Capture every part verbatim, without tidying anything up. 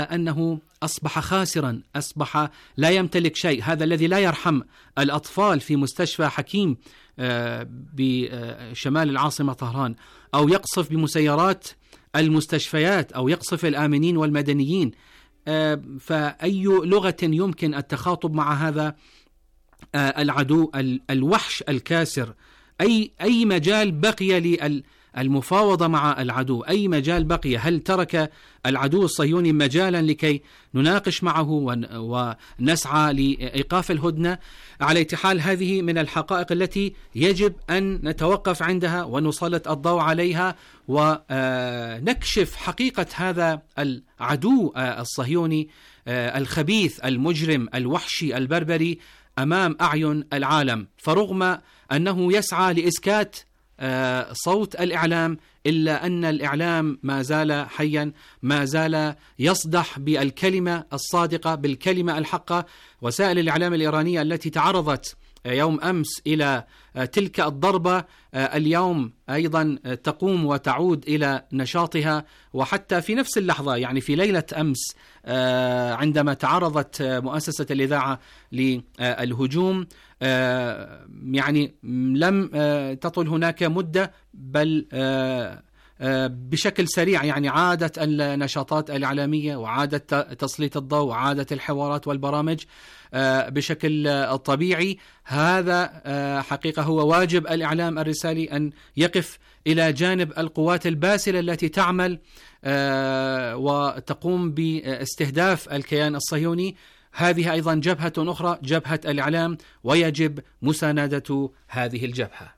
أنه أصبح خاسرا، أصبح لا يمتلك شيء. هذا الذي لا يرحم الأطفال في مستشفى حكيم بشمال العاصمة طهران، أو يقصف بمسيرات المستشفيات، أو يقصف الآمنين والمدنيين. فأي لغة يمكن التخاطب مع هذا العدو الوحش الكاسر؟ أي أي مجال بقي للمفاوضة مع العدو؟ أي مجال بقي؟ هل ترك العدو الصهيوني مجالا لكي نناقش معه ونسعى لإيقاف الهدنة؟ على أي حال هذه من الحقائق التي يجب أن نتوقف عندها ونسلط الضوء عليها، ونكشف حقيقة هذا العدو الصهيوني الخبيث المجرم الوحشي البربري أمام أعين العالم. فرغم أنه يسعى لإسكات صوت الإعلام، إلا أن الإعلام ما زال حيا، ما زال يصدح بالكلمة الصادقة، بالكلمة الحقة. وسائل الإعلام الإيرانية التي تعرضت يوم أمس إلى تلك الضربة اليوم أيضا تقوم وتعود إلى نشاطها، وحتى في نفس اللحظة يعني في ليلة أمس عندما تعرضت مؤسسة الإذاعة للهجوم يعني لم تطل هناك مدة، بل بشكل سريع يعني عادت النشاطات الإعلامية، وعادت تسليط الضوء، وعادت الحوارات والبرامج بشكل طبيعي. هذا حقيقة هو واجب الإعلام الرسالي، أن يقف إلى جانب القوات الباسلة التي تعمل وتقوم باستهداف الكيان الصهيوني. هذه أيضا جبهة أخرى، جبهة الإعلام، ويجب مساندة هذه الجبهة.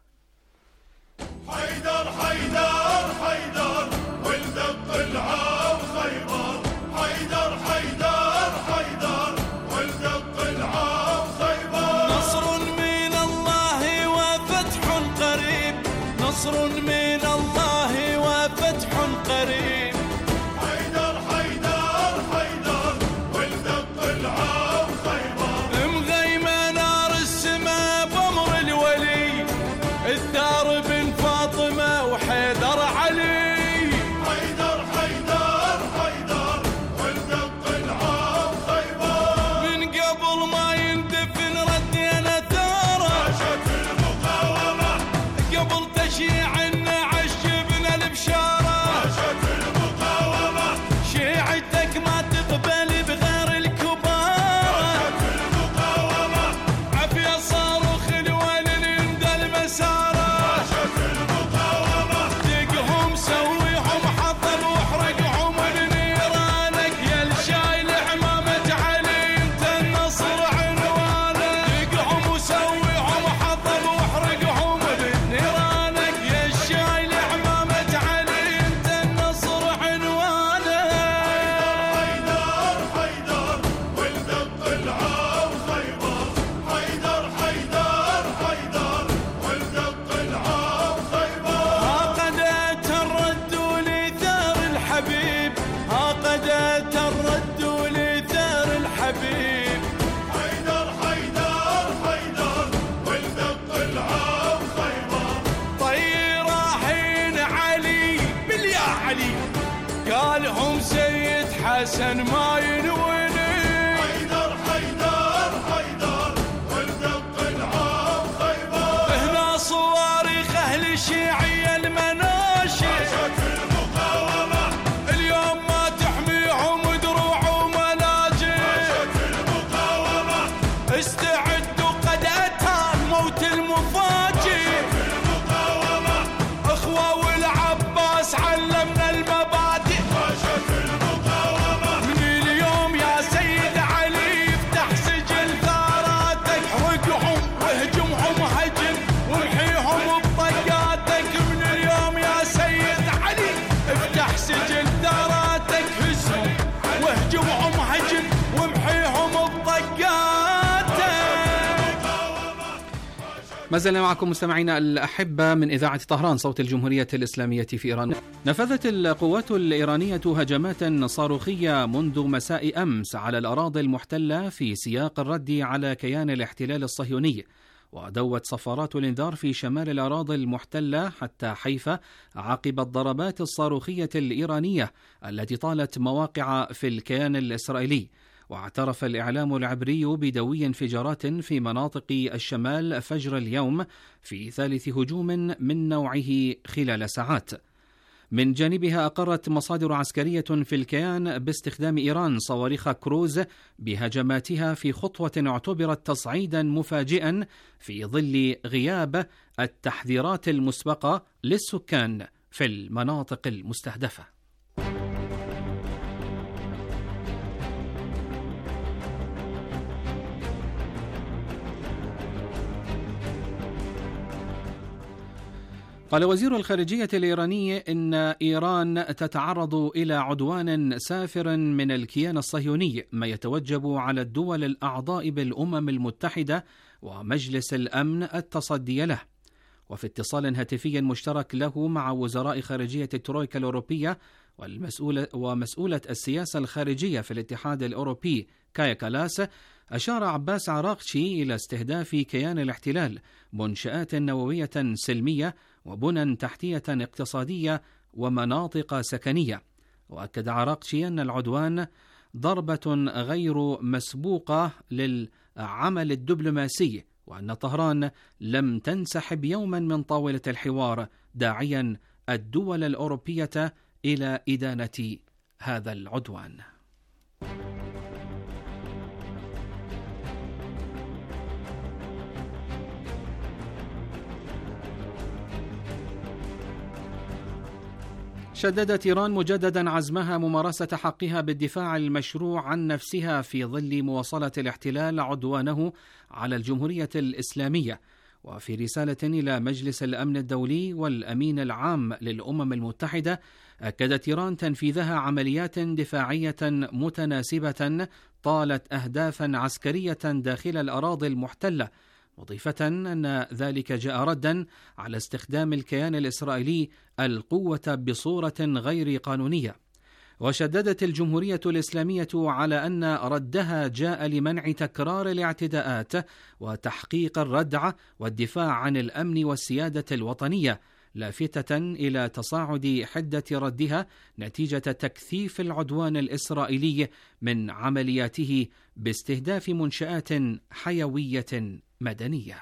حيدر حيدر حيدر ولد القلعة وخيبر، حيدر حيدر حيدر ولد القلعة وخيبر. نصر من الله وفتح قريب، نصر من الله وفتح قريب. حيدر حيدر حيدر ولد القلعة وخيبر. مغيمة نار السماء بأمر الولي، الثار بن فاطمة وحيدر علي. حيدر حيدر حيدر ولد القلعة وخيبر. من قبل ما يندفن ردينا ثاره، عاشت المقاومة قبل تشييع النعش جبنا البشارة. عاشت المقاومة شيعتك ما تقبل بغير الكبار. عاشت المقاومة عافية صاروخ الولد يندى المسارة. عاشت المقاومة دقهم سويهم حطب واحرقهم بنيرانك، يا الشايل عمامة علي انت النصر عنوانك. دقهم وسويهم حطب واحرقهم بنيرانك، يا الشايل عمامة علي انت النصر عنوانك. حيدر حيدر ولد القلعة وخيبر. حيدر حيدر حيدر ولد القلعة وخيبر. عقدت الرد لثار الحبيب، عقدت الرد لثار الحبيب. حيدر حيدر حيدر ولد القلعة وخيبر. طيرة حين علي باليا علي، قالهم سيد حسن ما ينوني. حيدر حيدر حيدر ولد القلعة وخيبر. هنا صواريخ أهل الشيعية المناشي، عاشت المقاومة اليوم ما تحميهم دروع وملاجئ. عاشت المقاومة استعدوا قد أتى الموت المفاجئ. المقاومة أخوة والعباس علمنا المبادئ. عاشت المقاومة من اليوم يا سيد علي افتح سجل ثاراتك، احرقهم واهجمهم هجم وامحيهم بطقاتك. من اليوم يا سيد علي افتح سجل ثاراتك، هزهم واهجمهم هجم وامحيهم بطقاتك. ما زلنا معكم مستمعينا الأحبة من إذاعة طهران صوت الجمهورية الإسلامية في إيران. نفذت القوات الإيرانية هجمات صاروخية منذ مساء أمس على الأراضي المحتلة في سياق الرد على كيان الاحتلال الصهيوني، ودوت صفارات الإنذار في شمال الأراضي المحتلة حتى حيفا عقب الضربات الصاروخية الإيرانية التي طالت مواقع في الكيان الإسرائيلي. واعترف الإعلام العبري بدوي انفجارات في مناطق الشمال فجر اليوم في ثالث هجوم من نوعه خلال ساعات. من جانبها أقرت مصادر عسكرية في الكيان باستخدام إيران صواريخ كروز بهجماتها في خطوة اعتبرت تصعيدا مفاجئا في ظل غياب التحذيرات المسبقة للسكان في المناطق المستهدفة. قال وزير الخارجية الإيراني إن إيران تتعرض إلى عدوان سافر من الكيان الصهيوني، ما يتوجب على الدول الأعضاء بالأمم المتحدة ومجلس الأمن التصدي له. وفي اتصال هاتفي مشترك له مع وزراء خارجية الترويكا الأوروبية والمسؤولة ومسؤولة السياسة الخارجية في الاتحاد الأوروبي كايا كالاس، أشار عباس عراقشي إلى استهداف كيان الاحتلال منشآت نووية سلمية وبنى تحتية اقتصادية ومناطق سكنية. وأكد عراقشي أن العدوان ضربة غير مسبوقة للعمل الدبلوماسي، وأن طهران لم تنسحب يوما من طاولة الحوار، داعيا الدول الأوروبية إلى إدانة هذا العدوان. شددت إيران مجددا عزمها ممارسة حقها بالدفاع المشروع عن نفسها في ظل مواصلة الاحتلال عدوانه على الجمهورية الإسلامية. وفي رسالة إلى مجلس الأمن الدولي والأمين العام للأمم المتحدة، أكدت إيران تنفيذها عمليات دفاعية متناسبة طالت أهدافا عسكرية داخل الأراضي المحتلة، مضيفة أن ذلك جاء ردا على استخدام الكيان الإسرائيلي القوة بصورة غير قانونية. وشددت الجمهورية الإسلامية على أن ردها جاء لمنع تكرار الاعتداءات وتحقيق الردع والدفاع عن الأمن والسيادة الوطنية، لافتة إلى تصاعد حدة ردها نتيجة تكثيف العدوان الإسرائيلي من عملياته باستهداف منشآت حيوية مدنية.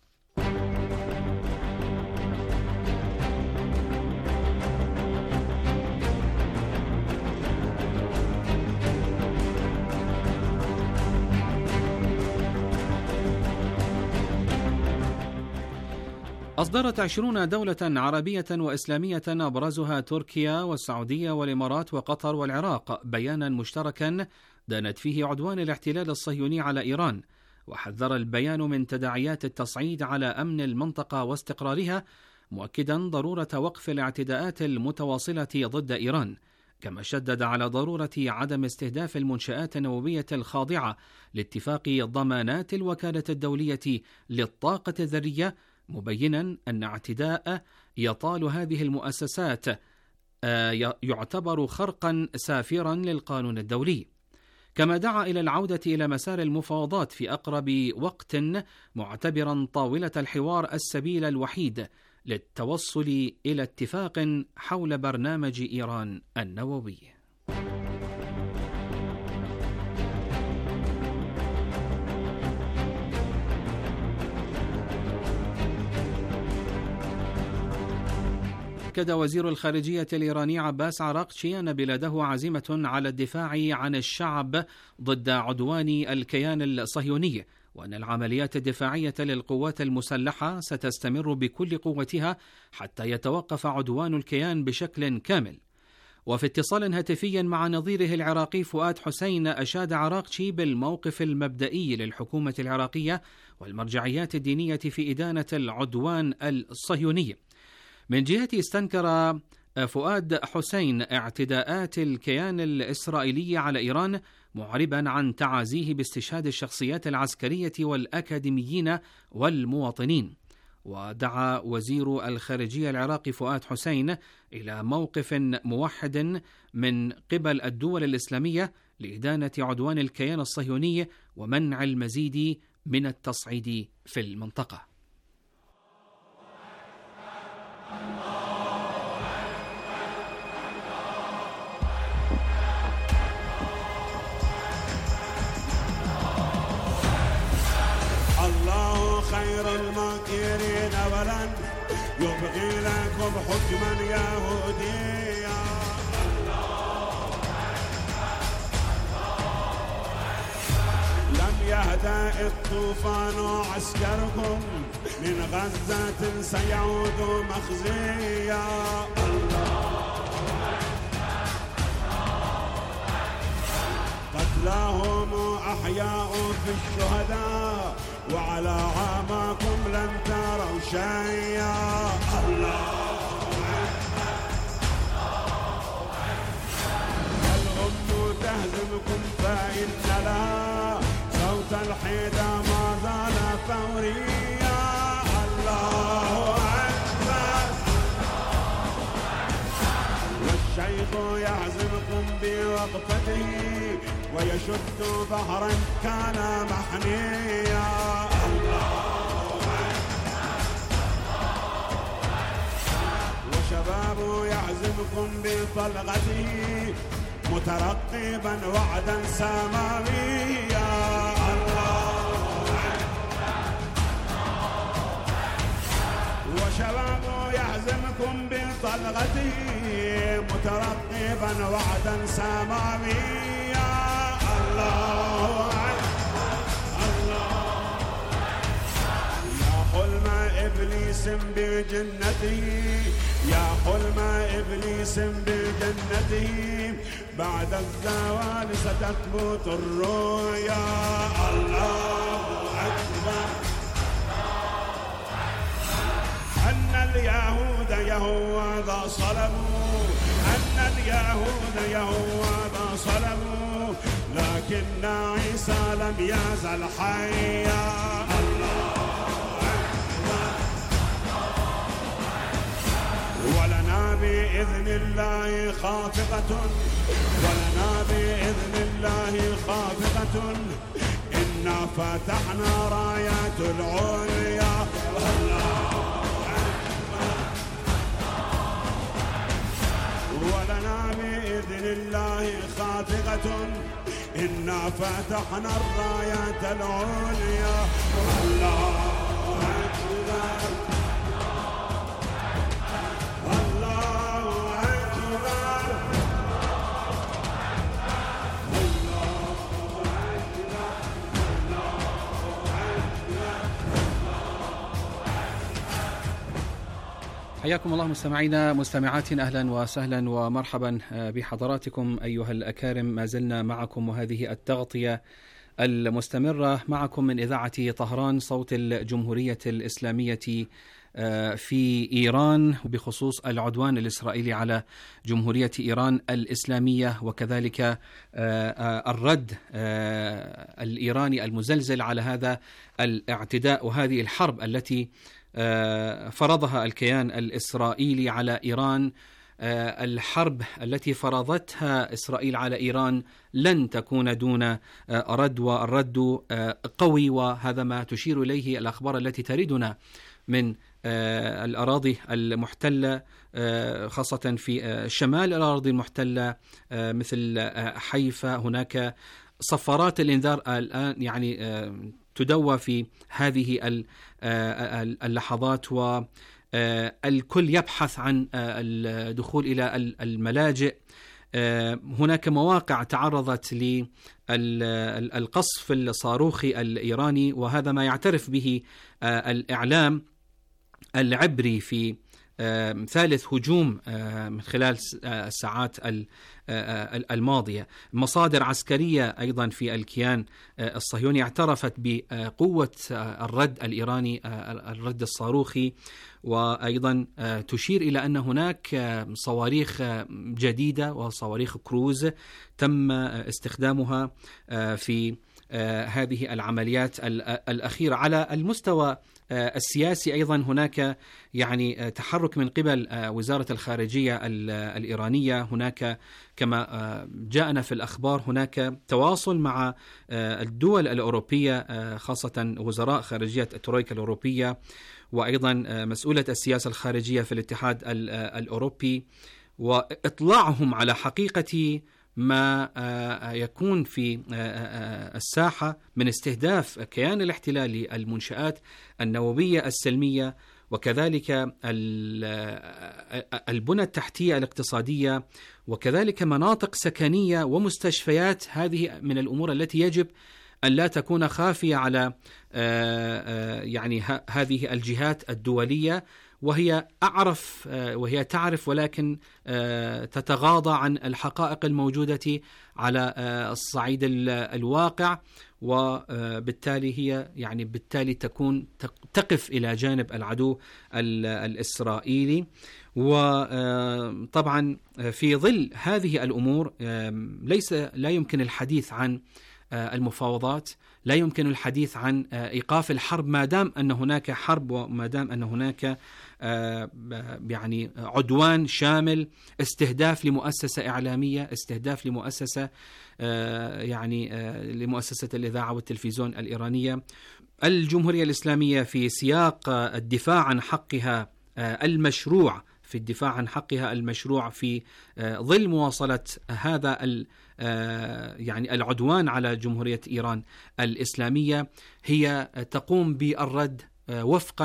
أصدرت عشرون دولة عربية وإسلامية أبرزها تركيا والسعودية والإمارات وقطر والعراق بيانا مشتركا دانت فيه عدوان الاحتلال الصهيوني على إيران. وحذر البيان من تداعيات التصعيد على أمن المنطقة واستقرارها، مؤكدا ضرورة وقف الاعتداءات المتواصلة ضد إيران، كما شدد على ضرورة عدم استهداف المنشآت النووية الخاضعة لاتفاق ضمانات الوكالة الدولية للطاقة الذرية، مبينا أن اعتداء يطال هذه المؤسسات يعتبر خرقا سافرا للقانون الدولي. كما دعا إلى العودة إلى مسار المفاوضات في أقرب وقت، معتبرا طاولة الحوار السبيل الوحيد للتوصل إلى اتفاق حول برنامج إيران النووي. أكد وزير الخارجية الإيراني عباس عراقشي أن بلاده عازمة على الدفاع عن الشعب ضد عدوان الكيان الصهيوني، وأن العمليات الدفاعية للقوات المسلحة ستستمر بكل قوتها حتى يتوقف عدوان الكيان بشكل كامل. وفي اتصال هاتفي مع نظيره العراقي فؤاد حسين، أشاد عراقشي بالموقف المبدئي للحكومة العراقية والمرجعيات الدينية في إدانة العدوان الصهيوني. من جهته استنكر فؤاد حسين اعتداءات الكيان الإسرائيلي على إيران، معربا عن تعازيه باستشهاد الشخصيات العسكرية والأكاديميين والمواطنين. ودعا وزير الخارجية العراقي فؤاد حسين إلى موقف موحد من قبل الدول الإسلامية لإدانة عدوان الكيان الصهيوني ومنع المزيد من التصعيد في المنطقة. الله خير الماكرين ولن يبغي لكم حكما يهوديا. لم يهدأ الطوفان عسكركم من غزة سيعود مخزيا. قتلاهم أحياء في الشهداء وعلى عاماكم لن تروا شيئا. الله الغم تهزمكم فإن لها صوت الحيدة ما زال ثوريا. الله أكبر والشيخ يعزمكم بوقفته ويشد بحرا كان محنيا. وشباب يعزمكم بطلقته مترقبا وعدا سماويا. وشباب يعزمكم بطلقته مترقبا وعدا سماويا. الله الله يا حلم إبليس بجنته، يا حلم إبليس بجنته، بعد الزوال ستثبت الرؤيا. الله أكبر أن اليهود يهوذا صلبوا، أن اليهود يهوذا صلبوا، لكن عيسى لم يزل حيا. الله أكبر ولنا بإذن الله خافقة، ولنا بإذن الله خافقة، إنا فتحنا رايات العليا. الله ولنا بإذن الله خافقة، إنا فتحنا الرايات العليا. الله أكبر الله أكبر حياكم الله مستمعينا مستمعاتنا، أهلا وسهلا ومرحبا بحضراتكم أيها الأكارم. ما زلنا معكم وهذه التغطية المستمرة معكم من إذاعة طهران صوت الجمهورية الإسلامية في إيران، بخصوص العدوان الإسرائيلي على جمهورية إيران الإسلامية، وكذلك الرد الإيراني المزلزل على هذا الاعتداء وهذه الحرب التي فرضها الكيان الإسرائيلي على إيران. الحرب التي فرضتها إسرائيل على إيران لن تكون دون رد، والرد قوي، وهذا ما تشير إليه الأخبار التي تردنا من الأراضي المحتلة، خاصة في شمال الأراضي المحتلة مثل حيفا. هناك صفارات الإنذار الآن يعني تدوى في هذه اللحظات، والكل يبحث عن الدخول إلى الملاجئ. هناك مواقع تعرضت للقصف الصاروخي الإيراني، وهذا ما يعترف به الإعلام العبري في ثالث هجوم من خلال الساعات الماضية. مصادر عسكرية أيضا في الكيان الصهيوني اعترفت بقوة الرد الإيراني، الرد الصاروخي، وأيضا تشير إلى أن هناك صواريخ جديدة وصواريخ كروز تم استخدامها في هذه العمليات الأخيرة. على المستوى السياسي أيضا هناك يعني تحرك من قبل وزارة الخارجية الإيرانية. هناك كما جاءنا في الأخبار هناك تواصل مع الدول الأوروبية، خاصة وزراء خارجية الترويكا الأوروبية وأيضا مسؤولة السياسة الخارجية في الاتحاد الأوروبي، وإطلاعهم على حقيقة ما يكون في الساحة من استهداف كيان الاحتلال للمنشآت النووية السلمية، وكذلك البنى التحتية الاقتصادية، وكذلك مناطق سكنية ومستشفيات. هذه من الأمور التي يجب أن لا تكون خافية على يعني هذه الجهات الدولية، وهي أعرف وهي تعرف ولكن تتغاضى عن الحقائق الموجودة على الصعيد الواقع، وبالتالي هي يعني بالتالي تكون تقف إلى جانب العدو الإسرائيلي. وطبعا في ظل هذه الأمور ليس لا يمكن الحديث عن المفاوضات، لا يمكن الحديث عن إيقاف الحرب ما دام أن هناك حرب، وما دام أن هناك يعني عدوان شامل، استهداف لمؤسسة إعلامية، استهداف لمؤسسة يعني لمؤسسة الإذاعة والتلفزيون الإيرانية. الجمهورية الإسلامية في سياق الدفاع عن حقها المشروع في الدفاع عن حقها المشروع في ظل مواصلة هذا يعني العدوان على جمهورية إيران الإسلامية، هي تقوم بالرد وفقا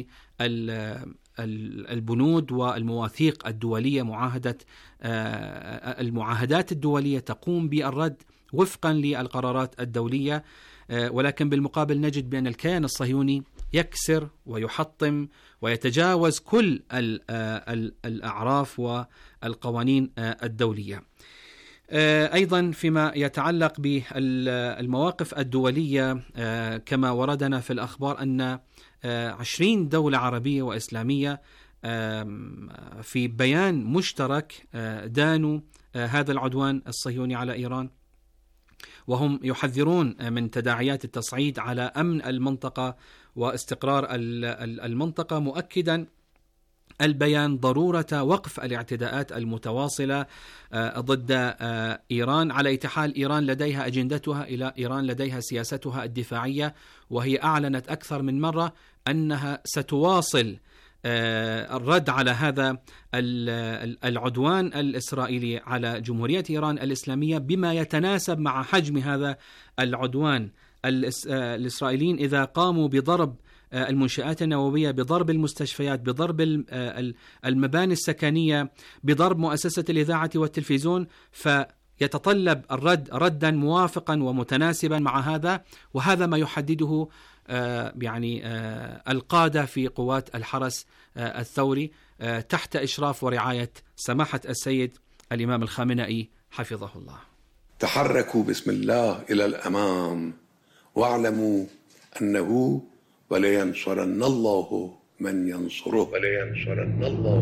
للبنود والمواثيق الدولية، معاهدة المعاهدات الدولية تقوم بالرد وفقا للقرارات الدولية. ولكن بالمقابل نجد بأن الكيان الصهيوني يكسر ويحطم ويتجاوز كل الأعراف والقوانين الدولية. أيضا فيما يتعلق بالمواقف الدولية، كما وردنا في الأخبار أن عشرين دولة عربية وإسلامية في بيان مشترك دانوا هذا العدوان الصهيوني على إيران، وهم يحذرون من تداعيات التصعيد على أمن المنطقة واستقرار المنطقة، مؤكدا البيان ضرورة وقف الاعتداءات المتواصلة ضد إيران. على أي حال إيران لديها أجندتها، إلى إيران لديها سياستها الدفاعية، وهي أعلنت أكثر من مرة أنها ستواصل الرد على هذا العدوان الإسرائيلي على جمهورية إيران الإسلامية بما يتناسب مع حجم هذا العدوان. الإسرائيليين إذا قاموا بضرب المنشآت النووية، بضرب المستشفيات، بضرب المباني السكنية، بضرب مؤسسة الإذاعة والتلفزيون، فيتطلب الرد ردا موافقا ومتناسبا مع هذا، وهذا ما يحدده يعني القادة في قوات الحرس الثوري تحت إشراف ورعاية سماحة السيد الإمام الخامنئي حفظه الله. تحركوا بسم الله إلى الأمام، واعلموا أنه ولينصرن الله من ينصره ولينصرن الله.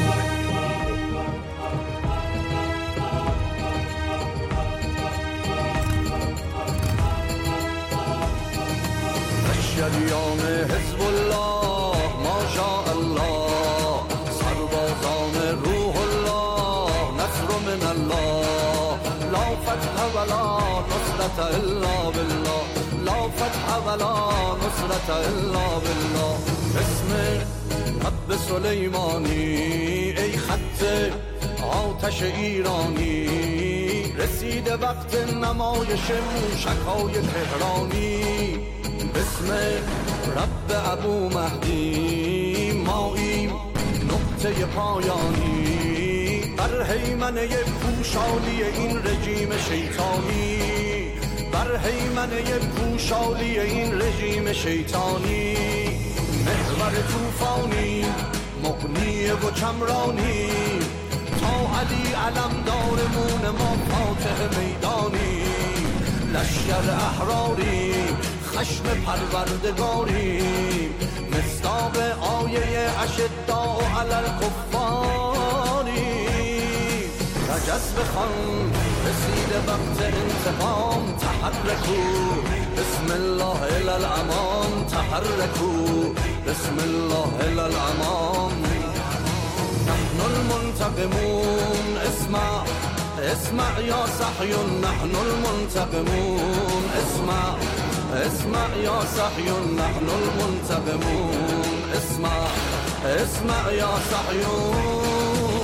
شریان حزب الله ما شاء الله، سربازان روح الله، نصر من الله، لا فتح ولا نصرة الا بالله، لا فتح ولا نصرة الا بالله. اسم رب سلیمانی ای خط آتش ایرانی، رسیده وقت نمایش موشک‌های تهرانی. بسم رب ابو مهدی ماییم نقطه پایانی، بر هیمنه پوشالی این رژیم شیطانی، بر هیمنه پوشالی این رژیم شیطانی. محور طوفانی مغنی و چمرانی، تا علی علمدارمون ما فاتح میدانی. لشکر احراری خشم پروردگاری، مصداق آیه اشداء علی الکفاری. رجز بخوان رسید وقت انتقام، تحرکو بسم الله الی الامان، تحرکو بسم الله الی الامان. نحن المنتقمون اسمع اسمع يا صهيون نحن المنتقمون، اسمع اسمع يا صهيون نحن المنتقمون، اسمع اسمع يا صهيون.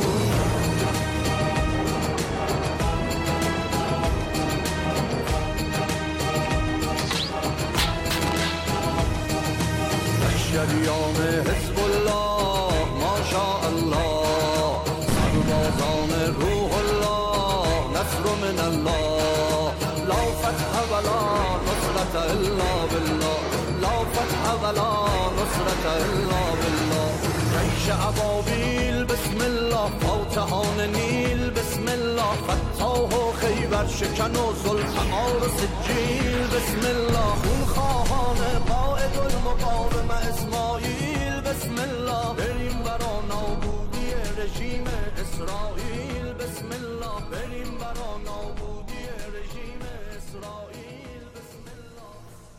اليوم حزب الله ما شاء الله، سربازان روح الله نصر من الله، لا فتح ولا نصرة إلا بالله، لا فتح ولا نصرة إلا بالله. جيش أبابيل بسم الله، فوتهان النيل بسم الله، فتحوا خیبر شکنوا ذوالفقار سجیل بسم الله، خونخواهان قائد المقاومه اسماعیل بسم الله، بریم برا نابودی رژیم اسرائیل بسم الله، بریم برا نابودی رژیم اسرائیل بسم الله.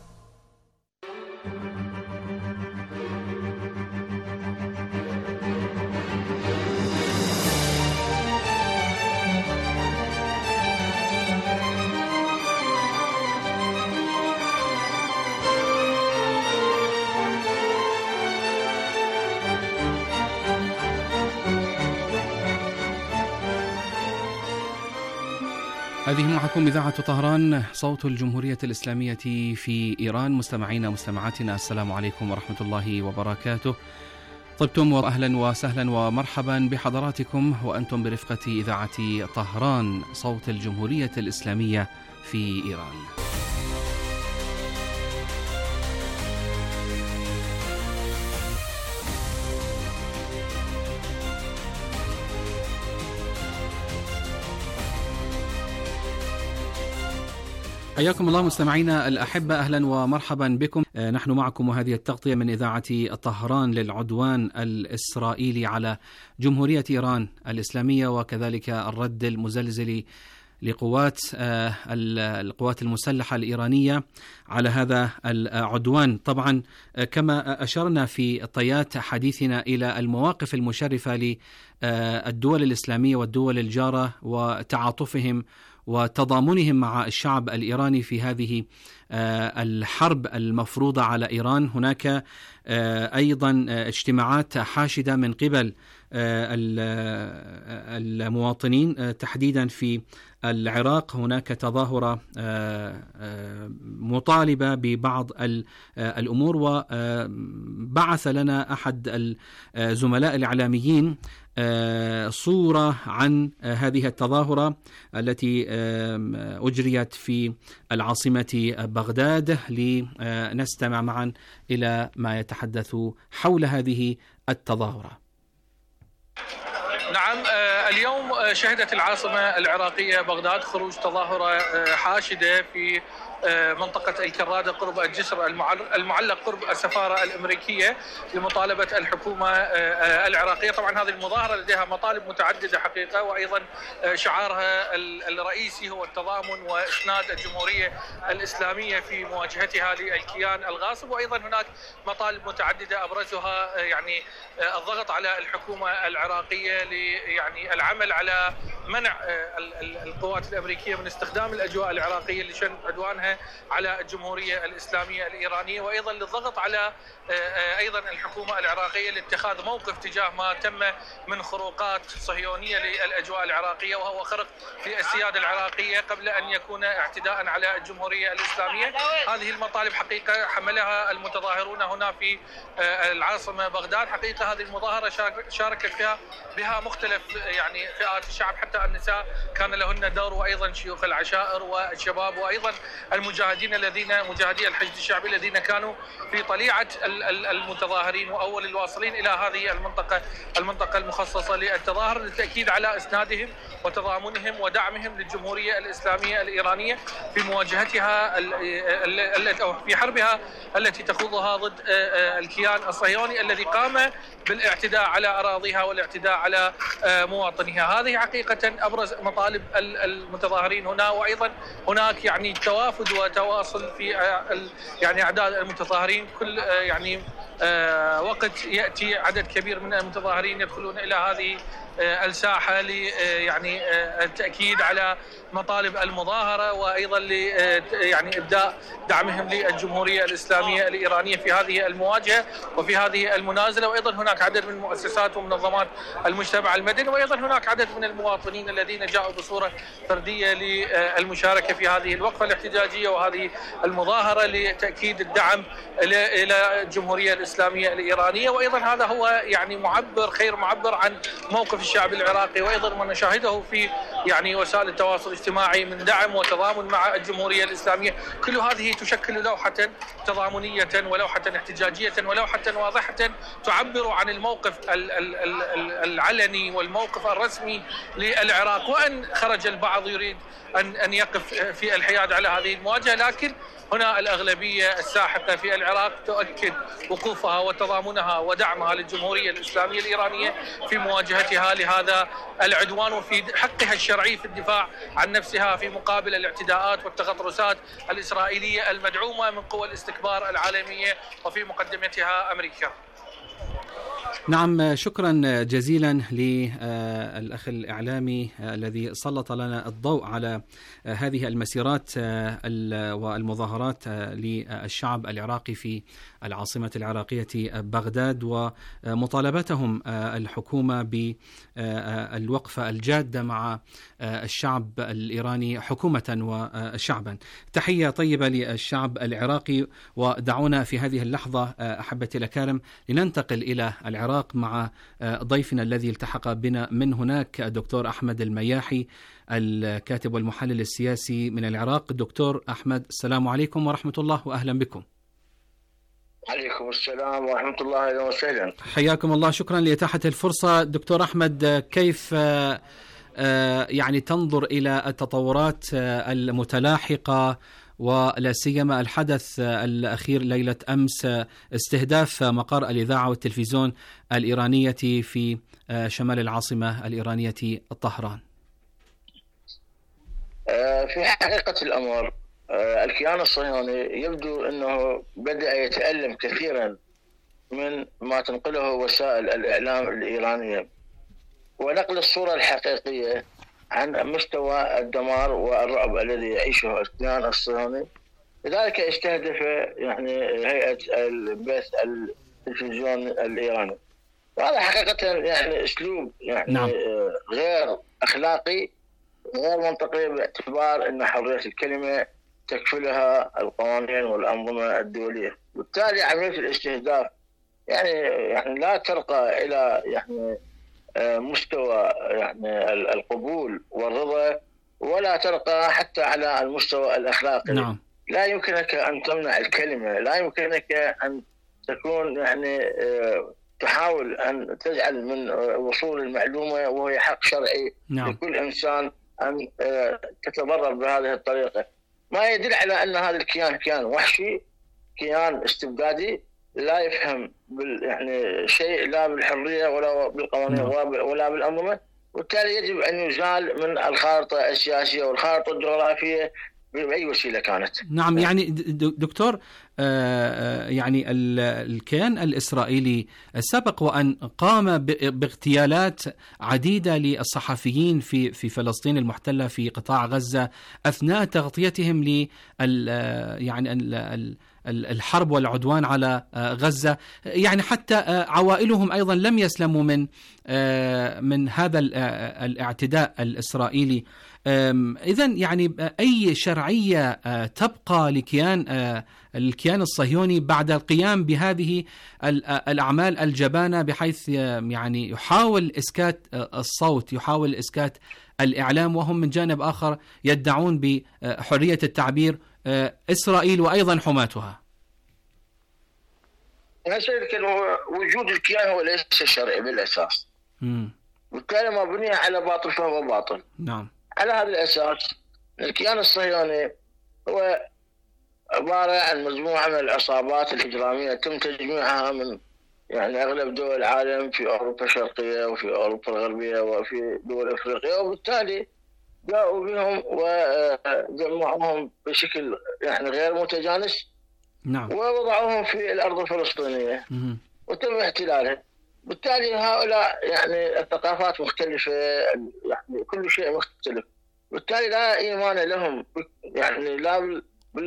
هذه معكم إذاعة طهران صوت الجمهورية الإسلامية في إيران. مستمعينا مستمعاتنا السلام عليكم ورحمة الله وبركاته. طبتم وأهلا وسهلا ومرحبا بحضراتكم وأنتم برفقة إذاعة طهران صوت الجمهورية الإسلامية في إيران. حياكم الله مستمعينا الأحبة، أهلا ومرحبا بكم. نحن معكم وهذه التغطية من إذاعة طهران للعدوان الإسرائيلي على جمهورية إيران الإسلامية، وكذلك الرد المزلزل لقوات القوات المسلحة الإيرانية على هذا العدوان. طبعا كما أشرنا في طيات حديثنا إلى المواقف المشرفة للدول الإسلامية والدول الجارة وتعاطفهم وتضامنهم مع الشعب الإيراني في هذه الحرب المفروضة على إيران. هناك أيضا اجتماعات حاشدة من قبل المواطنين تحديدا في العراق. هناك تظاهرة مطالبة ببعض الأمور، وبعث لنا أحد الزملاء الإعلاميين صورة عن هذه التظاهرة التي أجريت في العاصمة بغداد، لنستمع معا إلى ما يتحدث حول هذه التظاهرة. نعم، اليوم شهدت العاصمة العراقية بغداد خروج تظاهرة حاشدة في منطقة الكرادة قرب الجسر المعلق قرب السفارة الأمريكية لمطالبة الحكومة العراقية. طبعا هذه المظاهرة لديها مطالب متعددة حقيقة، وأيضا شعارها الرئيسي هو التضامن وإسناد الجمهورية الإسلامية في مواجهتها للكيان الغاصب، وأيضا هناك مطالب متعددة أبرزها يعني الضغط على الحكومة العراقية يعني العمل على منع القوات الأمريكية من استخدام الأجواء العراقية لشن عدوانها على الجمهورية الإسلامية الإيرانية، وأيضا للضغط على أيضا الحكومة العراقية لاتخاذ موقف تجاه ما تم من خروقات صهيونية للأجواء العراقية، وهو خرق في السيادة العراقية قبل أن يكون اعتداء على الجمهورية الإسلامية. هذه المطالب حقيقة حملها المتظاهرون هنا في العاصمة بغداد. حقيقة هذه المظاهرة شاركت فيها بها مختلف يعني فئات الشعب، حتى النساء كان لهن دور، وأيضا شيوخ العشائر والشباب، وأيضا المجاهدين الذين مجاهدي الحشد الشعبي الذين كانوا في طليعة المتظاهرين وأول الواصلين إلى هذه المنطقة المنطقة المخصصة للتظاهر، للتأكيد على إسنادهم وتضامنهم ودعمهم للجمهورية الإسلامية الإيرانية في مواجهتها أو في حربها التي تخوضها ضد الكيان الصهيوني الذي قام بالاعتداء على أراضيها والاعتداء على مواطنيها. هذه حقيقة أبرز مطالب المتظاهرين هنا، وأيضا هناك يعني توافد وتواصل في يعني أعداد المتظاهرين. كل يعني وقت يأتي عدد كبير من المتظاهرين يدخلون إلى هذه الساحة ل يعني التأكيد على مطالب المظاهرة، وأيضا ل يعني إبداء دعمهم للجمهورية الإسلامية الإيرانية في هذه المواجهة وفي هذه المنازلة. وأيضا هناك عدد من مؤسسات ومنظمات المجتمع المدني، وأيضا هناك عدد من المواطنين الذين جاءوا بصورة فردية للمشاركة في هذه الوقفة الاحتجاجية وهذه المظاهرة لتأكيد الدعم إلى الجمهورية الإسلامية الإيرانية. وأيضا هذا هو يعني معبر خير معبر عن موقف الشعب العراقي، وأيضا ما نشاهده في يعني وسائل التواصل الاجتماعي من دعم وتضامن مع الجمهورية الإسلامية. كل هذه تشكل لوحة تضامنية ولوحة احتجاجية ولوحة واضحة تعبر عن الموقف العلني والموقف الرسمي للعراق. وأن خرج البعض يريد أن أن يقف في الحياد على هذه المواجهة، لكن هنا الأغلبية الساحقة في العراق تؤكد وقوفها وتضامنها ودعمها للجمهورية الإسلامية الإيرانية في مواجهتها لهذا العدوان، وفي حقها الشرعي في الدفاع عن نفسها في مقابل الاعتداءات والتغطرسات الإسرائيلية المدعومة من قوى الاستكبار العالمية وفي مقدمتها أمريكا. نعم، شكرا جزيلا للأخ الإعلامي الذي سلط لنا الضوء على هذه المسيرات والمظاهرات للشعب العراقي في العاصمة العراقية بغداد، ومطالبتهم الحكومة بالوقفة الجادة مع الشعب الإيراني حكومة وشعبا. تحية طيبة للشعب العراقي. ودعونا في هذه اللحظة أحبتي الأكارم لننتقل إلى العراق مع ضيفنا الذي التحق بنا من هناك، الدكتور أحمد المياحي، الكاتب والمحلل السياسي من العراق. دكتور أحمد، السلام عليكم ورحمة الله وأهلا بكم. عليكم السلام ورحمة الله أهلا وسهلا. حياكم الله، شكرا لإتاحة الفرصة. دكتور أحمد، كيف يعني تنظر إلى التطورات المتلاحقة ولا سيما الحدث الأخير ليلة أمس، استهداف مقر الإذاعة والتلفزيون الإيرانية في شمال العاصمة الإيرانية طهران؟ في حقيقة الأمر الكيان الصهيوني يبدو أنه بدأ يتألم كثيرا من ما تنقله وسائل الإعلام الإيرانية ونقل الصورة الحقيقية عن مستوى الدمار والرعب الذي يعيشه الكيان الصهيوني. لذلك استهدف يعني هيئة البث التلفزيون الإيراني، وهذا حقيقة يعني أسلوب يعني نعم. غير أخلاقي غير منطقي، باعتبار أن حرية الكلمة تكفلها القوانين والأنظمة الدولية. بالتالي عملية الاستهداف يعني يعني لا ترقى إلى يعني مستوى يعني القبول والرضا، ولا ترقى حتى على المستوى الأخلاقي. نعم. لا يمكنك أن تمنع الكلمة، لا يمكنك أن تكون يعني تحاول أن تجعل من وصول المعلومة وهي حق شرعي نعم. لكل إنسان أن تتضرر بهذه الطريقة. ما يدل على أن هذا الكيان كيان وحشي، كيان استبدادي لا يفهم بال يعني شيء لا بالحرية ولا بالقوانين ولا بالأنظمة، وبالتالي يجب أن يزال من الخارطة السياسية والخارطة الجغرافية بأي وسيلة كانت. نعم، يعني دكتور يعني الكيان الإسرائيلي سبق وأن قام باغتيالات عديدة للصحفيين في في فلسطين المحتلة في قطاع غزة أثناء تغطيتهم ل يعني الحرب والعدوان على غزة. يعني حتى عوائلهم أيضا لم يسلموا من من هذا الاعتداء الإسرائيلي. إذن يعني أي شرعية تبقى لكيان الكيان الصهيوني بعد القيام بهذه الأعمال الجبانة، بحيث يعني يحاول إسكات الصوت، يحاول إسكات الإعلام، وهم من جانب آخر يدعون بحرية التعبير إسرائيل وأيضا حماتها؟ وجود الكيان هو ليس شرعي بالأساس، بالتالي ما بني على باطل فهو باطل. نعم. على هذا الأساس الكيان الصهيوني هو عبارة عن مجموعة من العصابات الإجرامية تم تجميعها من يعني أغلب دول العالم في أوروبا الشرقية وفي أوروبا الغربية وفي دول أفريقيا، وبالتالي جاءوا بهم وجمعوهم بشكل يعني غير متجانس. نعم. ووضعوهم في الأرض الفلسطينية وتم احتلالها بالتالي هؤلاء يعني الثقافات مختلفة، يعني كل شيء مختلف، بالتالي لا إيمان لهم يعني لا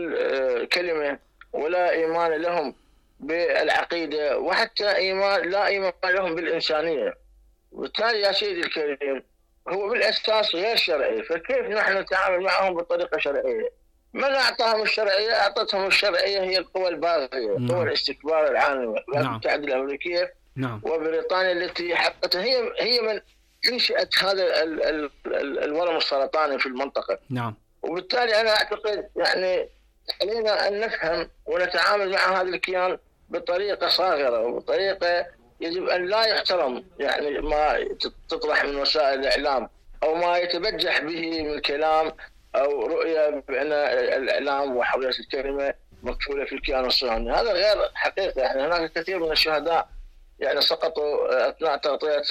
بالكلمة ولا إيمان لهم بالعقيدة، وحتى إيمان لا إيمان لهم بالإنسانية. بالتالي يا سيدي الكريم هو بالأساس غير شرعي، فكيف نحن نتعامل معهم بطريقة شرعية؟ من أعطاهم الشرعية؟ أعطتهم الشرعية هي القوى الباغية، نعم. قوى الاستكبار العالمية، الولايات نعم. المتحدة الأمريكية نعم. وبريطانيا التي حققتها، هي هي من انشأت هذا ال ال ال الورم السرطاني في المنطقة. نعم. وبالتالي أنا أعتقد يعني علينا أن نفهم ونتعامل مع هذا الكيان بطريقة صاغرة وبطريقة يجب أن لا يحترم يعني ما تطرح من وسائل الإعلام أو ما يتبجح به من كلام أو رؤية بأن الإعلام وحرية الكلمة مكفولة في الكيان الصهيوني. هذا غير حقيقة. يعني هناك كثير من الشهداء يعني سقطوا أثناء تغطية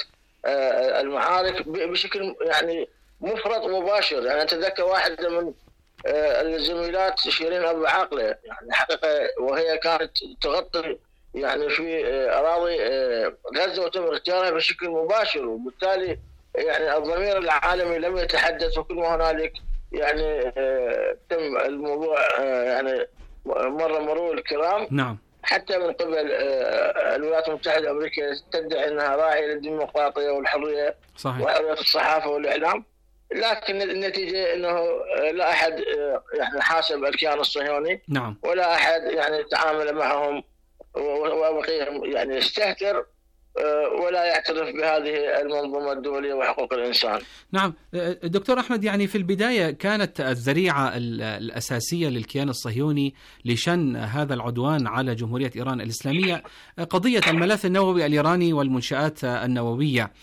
المعارك بشكل يعني مفرط ومباشر. يعني أتذكر واحدة من الزميلات شيرين أبو عاقلة يعني حقيقة وهي كانت تغطي يعني في أراضي غزة وتم اغتيالها بشكل مباشر، وبالتالي يعني الضمير العالمي لم يتحدث، وكل ما هنالك يعني تم الموضوع يعني مر مرور الكرام. نعم. حتى من قبل الولايات المتحدة الأمريكية تدعي أنها راعية للديمقراطية والحرية صحيح. وحرية الصحافة والإعلام، لكن النتيجة أنه لا أحد يعني حاسب الكيان الصهيوني. نعم. ولا أحد يعني تعامل معهم وبقي يعني يستهتر ولا يعترف بهذه المنظومة الدولية وحقوق الإنسان. نعم دكتور أحمد، يعني في البداية كانت الذريعة الأساسية للكيان الصهيوني لشن هذا العدوان على جمهورية إيران الإسلامية قضية الملاذ النووي الإيراني والمنشآت النووية.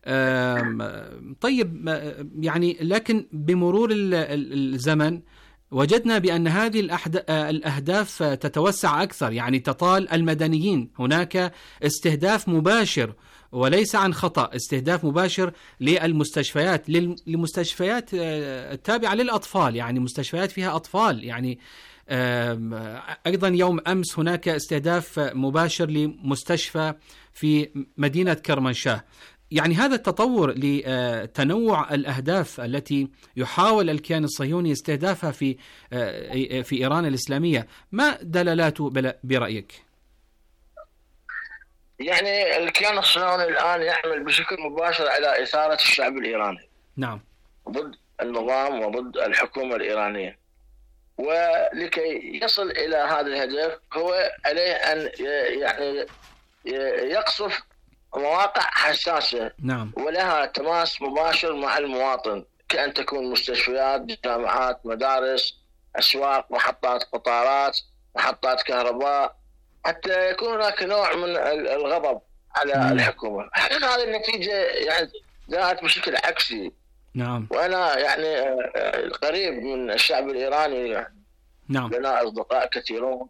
طيب يعني لكن بمرور الزمن وجدنا بأن هذه الأهداف تتوسع أكثر، يعني تطال المدنيين. هناك استهداف مباشر وليس عن خطأ، استهداف مباشر للمستشفيات للمستشفيات التابعة للأطفال، يعني مستشفيات فيها أطفال. يعني أيضا يوم أمس هناك استهداف مباشر لمستشفى في مدينة كرمانشاه. يعني هذا التطور لتنوع الأهداف التي يحاول الكيان الصهيوني استهدافها في في إيران الإسلامية، ما دلالته برأيك؟ يعني الكيان الصهيوني الآن يعمل بشكل مباشر على إثارة الشعب الإيراني. نعم. ضد النظام وضد الحكومة الإيرانية، ولكي يصل إلى هذا الهدف هو عليه أن يعني يقصف مواقع حساسة. نعم. ولها تماس مباشر مع المواطن، كأن تكون مستشفيات، جامعات، مدارس، أسواق، محطات قطارات، محطات كهرباء، حتى يكون هناك نوع من الغضب على مم. الحكومة. حقيقة هذه النتيجة يعني جاءت بشكل عكسي. نعم. وأنا يعني قريب من الشعب الإيراني يعني. نعم. لنا أصدقاء كثيرون،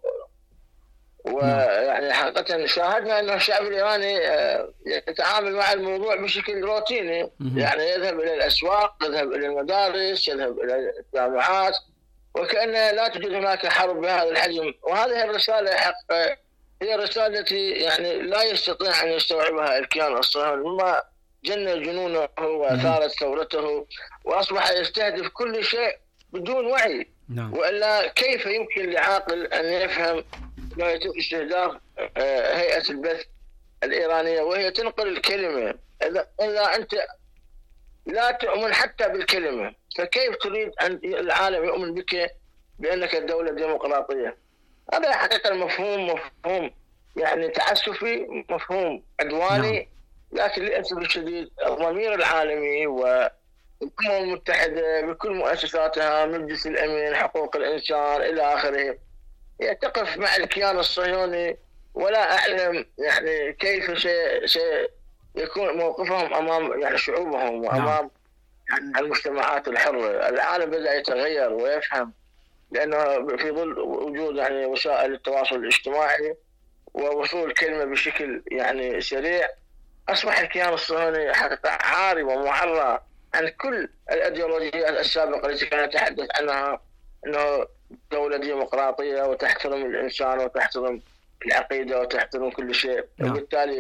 ويعني حقيقة شاهدنا أن الشعب الإيراني يتعامل مع الموضوع بشكل روتيني. يعني يذهب إلى الأسواق، يذهب إلى المدارس، يذهب إلى الجامعات، وكأن لا توجد هناك حرب بهذا الحجم. وهذه الرسالة حقيقة هي الرسالة التي يعني لا يستطيع أن يستوعبها الكيان الصهيوني، مما جن جنونه وأثارت ثورته وأصبح يستهدف كل شيء بدون وعي. نعم. وإلا كيف يمكن لعاقل أن يفهم ما يتم استهداف هيئة البث الإيرانية وهي تنقل الكلمة؟ إذا إذا أنت لا تؤمن حتى بالكلمة، فكيف تريد أن العالم يؤمن بك بأنك دولة ديمقراطية؟ هذا حقيقة مفهوم مفهوم يعني تعسفي، مفهوم عدواني. لكن للأسف الشديد الضمير العالمي والأمم المتحدة بكل مؤسساتها، مجلس الأمن، حقوق الإنسان إلى آخره، تقف مع الكيان الصهيوني. ولا أعلم يعني كيف سيكون موقفهم أمام يعني شعوبهم وأمام يعني المجتمعات الحرة. العالم بدأ يتغير ويفهم، لأنه في ظل وجود يعني وسائل التواصل الاجتماعي ووصول الكلمة بشكل يعني سريع، أصبح الكيان الصهيوني حقيقة عاري ومعرى عن كل الأيديولوجيات السابقة التي كانت تتحدث عنها أنه دولة ديمقراطية وتحترم الإنسان وتحترم العقيدة وتحترم كل شيء. نعم. وبالتالي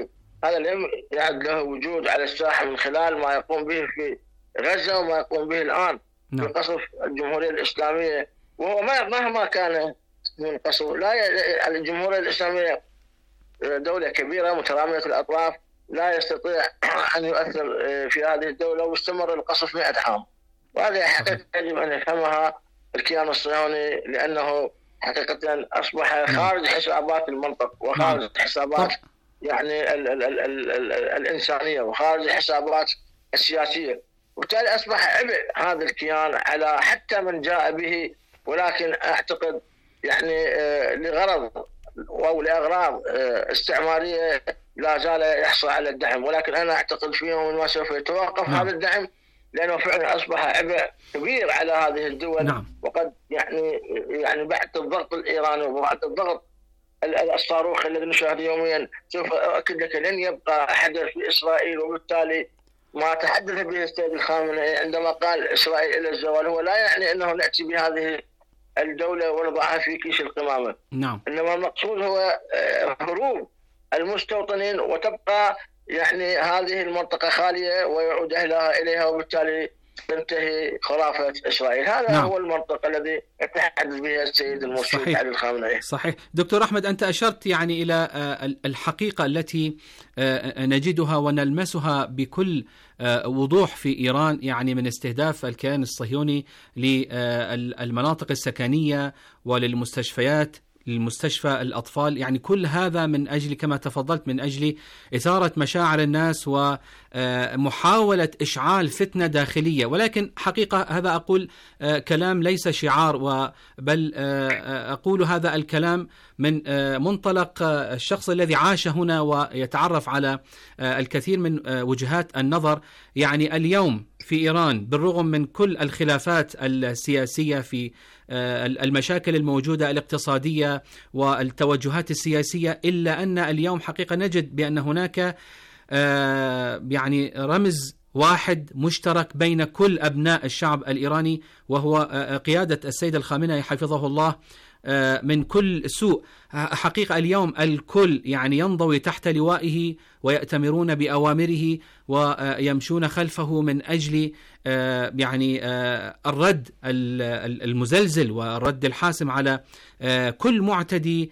هذا لم يعد له وجود على الساحة من خلال ما يقوم به في غزة وما يقوم به الآن في قصف الجمهورية الإسلامية. وهو مهما كان من قصف، لا الجمهورية الإسلامية دولة كبيرة مترامية الأطراف، لا يستطيع أن يؤثر في هذه الدولة، واستمر القصف مئة عام. وهذه حقيقة يجب أن يفهمها الكيان الصهيوني، لأنه حقيقة أصبح خارج حسابات المنطق وخارج حسابات يعني ال ال ال ال ال الإنسانية وخارج الحسابات السياسية، وبالتالي أصبح عبء هذا الكيان على حتى من جاء به، ولكن أعتقد يعني لغرض أو لأغراض استعمارية لا زال يحصل على الدعم. ولكن أنا أعتقد في يوم ما سوف يتوقف هذا الدعم، لأنه فعلا أصبح عبء كبير على هذه الدول. نعم. وقد يعني يعني بعد الضغط الإيراني وبعد الضغط الصاروخ الذي نشاهده يوميا، سوف أؤكد لك لن يبقى حدث في إسرائيل. وبالتالي ما تحدث به السيد الخامنئي عندما قال إسرائيل إلى الزوال هو لا يعني أنه نأتي بهذه الدولة ونضعها في كيس القمامة. نعم. إنما المقصود هو هروب المستوطنين، وتبقى يعني هذه المنطقة خالية ويعود أهلها إليها، وبالتالي تنتهي خرافة إسرائيل. هذا نعم. هو المنطق الذي يتحدث به السيد المرشد علي الخامنئي. صحيح. دكتور أحمد، أنت أشرت يعني إلى الحقيقة التي نجدها ونلمسها بكل وضوح في إيران، يعني من استهداف الكيان الصهيوني للمناطق السكنية وللمستشفيات، للمستشفى الأطفال، يعني كل هذا من أجل كما تفضلت من أجل إثارة مشاعر الناس ومحاولة إشعال فتنة داخلية. ولكن حقيقة هذا أقول كلام ليس شعار، بل أقول هذا الكلام من منطلق الشخص الذي عاش هنا ويتعرف على الكثير من وجهات النظر. يعني اليوم في إيران بالرغم من كل الخلافات السياسية، في المشاكل الموجودة الاقتصادية والتوجهات السياسية، إلا أن اليوم حقيقة نجد بأن هناك يعني رمز واحد مشترك بين كل أبناء الشعب الإيراني، وهو قيادة السيد الخامنئي حفظه الله من كل سوء. حقيقة اليوم الكل يعني ينضوي تحت لوائه ويأتمرون بأوامره ويمشون خلفه من أجل يعني الرد المزلزل والرد الحاسم على كل معتدي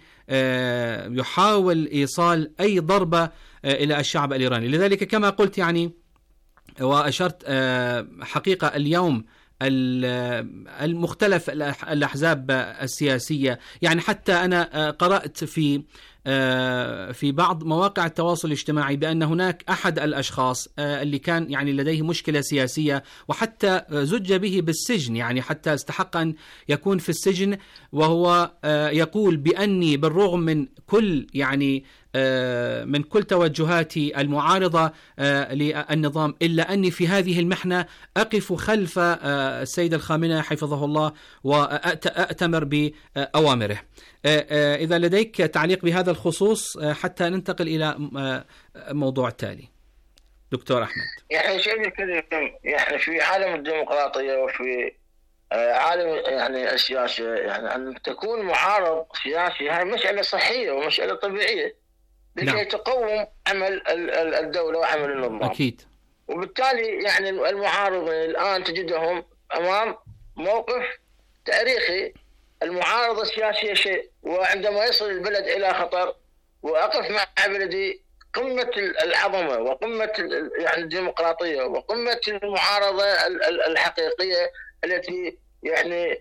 يحاول إيصال أي ضربة إلى الشعب الإيراني. لذلك كما قلت يعني وأشرت، حقيقة اليوم المختلف الأحزاب السياسية، يعني حتى أنا قرأت في في بعض مواقع التواصل الاجتماعي بأن هناك أحد الأشخاص اللي كان يعني لديه مشكلة سياسية وحتى زج به بالسجن، يعني حتى استحق أن يكون في السجن، وهو يقول بأني بالرغم من كل يعني من كل توجهاتي المعارضة للنظام، إلا أني في هذه المحنة أقف خلف السيد الخامنئي حفظه الله وأأتمر بأوامره. إذا لديك تعليق بهذا الخصوص حتى ننتقل إلى موضوع التالي دكتور أحمد. يعني شيء كذا، يعني في عالم الديمقراطية وفي عالم يعني السياسة، يعني أن تكون معارض سياسي هاي مسألة صحية ومسألة طبيعية لكي نعم. تقوم عمل الدولة وعمل النظام. أكيد. وبالتالي يعني المعارضين الآن تجدهم أمام موقف تاريخي. المعارضة السياسية شيء، وعندما يصل البلد إلى خطر وأقف مع بلدي قمة العظمة وقمة يعني الديمقراطية وقمة المعارضة الحقيقية التي يعني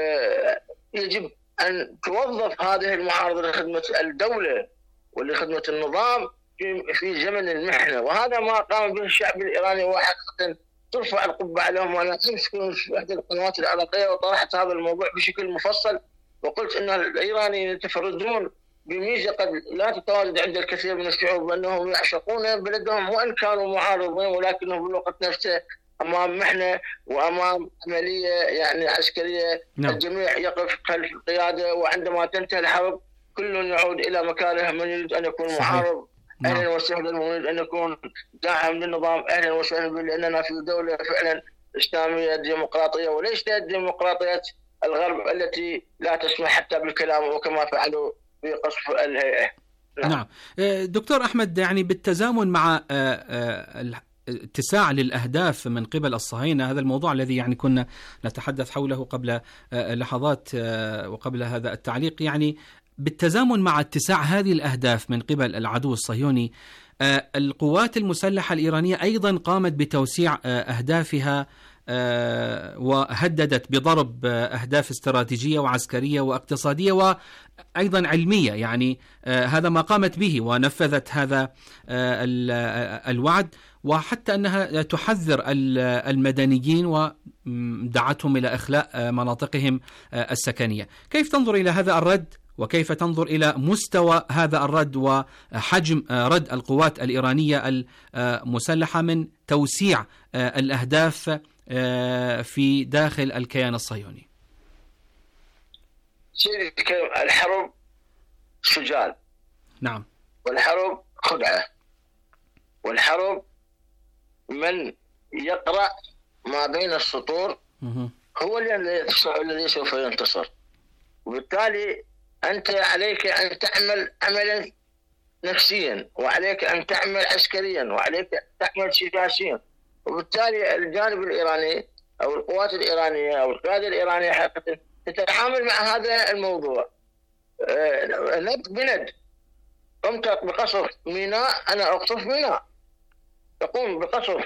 يجب أن توظف هذه المعارضة لخدمة الدولة ولخدمة النظام في زمن المحنة. وهذا ما قام به الشعب الإيراني، وحقيقة ترفع القبعة لهم. وأنا أمس كنت في إحدى القنوات العراقية وطرحت هذا الموضوع بشكل مفصل، وقلت أن الإيرانيين يتفردون بميزة قد لا تتواجد عند الكثير من الشعوب، أنهم يعشقون بلدهم وإن كانوا معارضين، ولكنهم بالوقت نفسه أمام محنة وأمام عملية يعني عسكرية نعم. الجميع يقف خلف القيادة، وعندما تنتهي الحرب كل يعود إلى مكانه. من يريد أن يكون صحيح. معارض نعم. أهلا وسهلا، من يريد أن يكون داعم للنظام أهلا وسهلا، لأننا في دولة فعلا إسلامية ديمقراطية، وليس ديمقراطية الغرب التي لا تسمح حتى بالكلام، وكما فعلوا في قصف الهيئة. نعم. نعم دكتور أحمد، يعني بالتزامن مع اتساع للأهداف من قبل الصهاينة، هذا الموضوع الذي يعني كنا نتحدث حوله قبل لحظات وقبل هذا التعليق، يعني بالتزامن مع اتساع هذه الأهداف من قبل العدو الصهيوني، القوات المسلحة الإيرانية أيضا قامت بتوسيع أهدافها وهددت بضرب أهداف استراتيجية وعسكرية واقتصادية وأيضا علمية، يعني هذا ما قامت به ونفذت هذا الوعد، وحتى أنها تحذر المدنيين ودعتهم إلى إخلاء مناطقهم السكنية. كيف تنظر إلى هذا الرد، وكيف تنظر إلى مستوى هذا الرد وحجم رد القوات الإيرانية المسلحة من توسيع الأهداف في داخل الكيان الصهيوني؟ سيدي الحرب سجال، نعم، والحرب خدعة، والحرب من يقرأ ما بين السطور هو الذي سوف ينتصر. وبالتالي أنت عليك أن تعمل عملا نفسيا، وعليك أن تعمل عسكريا، وعليك أن تعمل سياسيا. وبالتالي الجانب الإيراني أو القوات الإيرانية أو القيادة الإيرانية حقيقة تتعامل مع هذا الموضوع ند بند. قمت بقصف ميناء، أنا أقصف ميناء. تقوم بقصف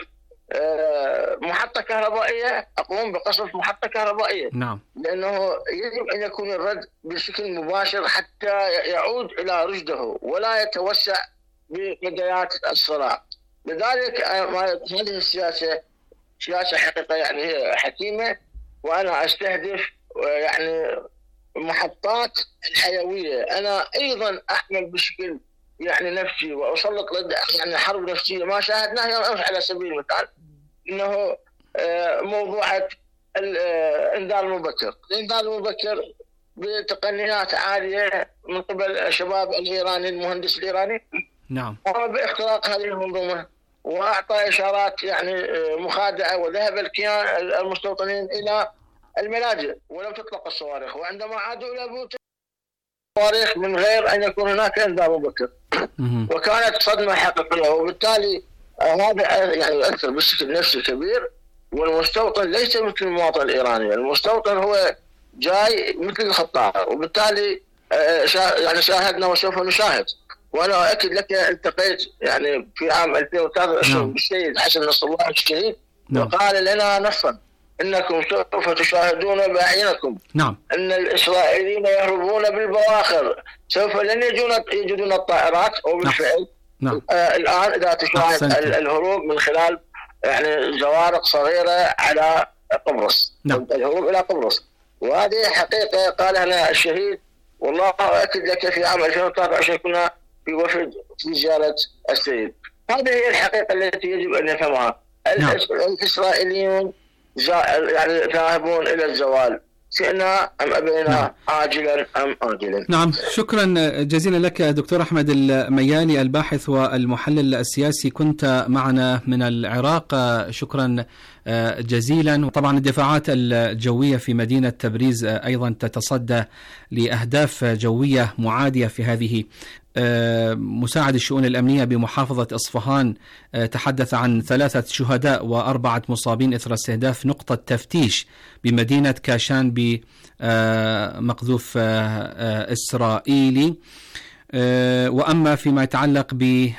محطة كهربائية، أقوم بقصف محطة كهربائية. نعم. لأنه يجب أن يكون الرد بشكل مباشر حتى يعود إلى رشده ولا يتوسع بمديات الصراع. لذلك هذه السياسة سياسة حقيقة يعني هي حكيمة، وأنا أستهدف يعني محطات الحيوية. أنا أيضا أعمل بشكل يعني نفسي وأسلط يعني حرب نفسية ما شاهدناها على سبيل المثال إنه موضوعة الإنذار المبكر. الإنذار المبكر بتقنيات عالية من قبل الشباب الإيراني، المهندس الإيراني، نعم، قام باختراق هذه المنظومة وأعطى إشارات يعني مخادعة، وذهب الكيان المستوطنين إلى الملاجئ ولم تطلق الصواريخ، وعندما عادوا إلى بيوتهم الصواريخ من غير أن يكون هناك إنذار مبكر، وكانت صدمة حقيقية. وبالتالي هذا يعني يؤثر بشكل نفسي كبير. والمستوطن ليس مثل المواطن الإيراني، المستوطن هو جاي مثل الخطار. وبالتالي يعني شاهدنا وسوف نشاهد. وأنا أؤكد لك التقيت يعني في عام ألفين وثلاثة وعشرين بالسيد حسن نصر الله الشهيد، وقال لنا نصا إنكم سوف تشاهدون بأعينكم نعم أن الإسرائيليين يهربون بالبواخر، سوف لن يجدون الطائرات. وبالفعل نعم. آه الآن إذا تشاهد أحسنت. الهروب من خلال يعني زوارق صغيرة على قبرص، نعم. الهروب إلى قبرص، وهذه حقيقة قالها لنا الشهيد. والله أؤكد لك في عام ألفين وثلاثة وعشرين كنا في وفد في زيارة السيد. هذه هي الحقيقة التي يجب أن نفهمها. نعم. الإسرائيليون يعني ذاهبون إلى الزوال، شئنا أم أبينا، نعم. عاجلا أم آجلا. نعم، شكرا جزيلا لك دكتور أحمد المياني، الباحث والمحلل السياسي، كنت معنا من العراق. شكرا جزيلا. طبعا الدفاعات الجوية في مدينة تبريز أيضا تتصدى لأهداف جوية معادية في هذه. مساعد الشؤون الأمنية بمحافظة إصفهان تحدث عن ثلاثة شهداء وأربعة مصابين إثر استهداف نقطة تفتيش بمدينة كاشان بمقذوف إسرائيلي. وأما فيما يتعلق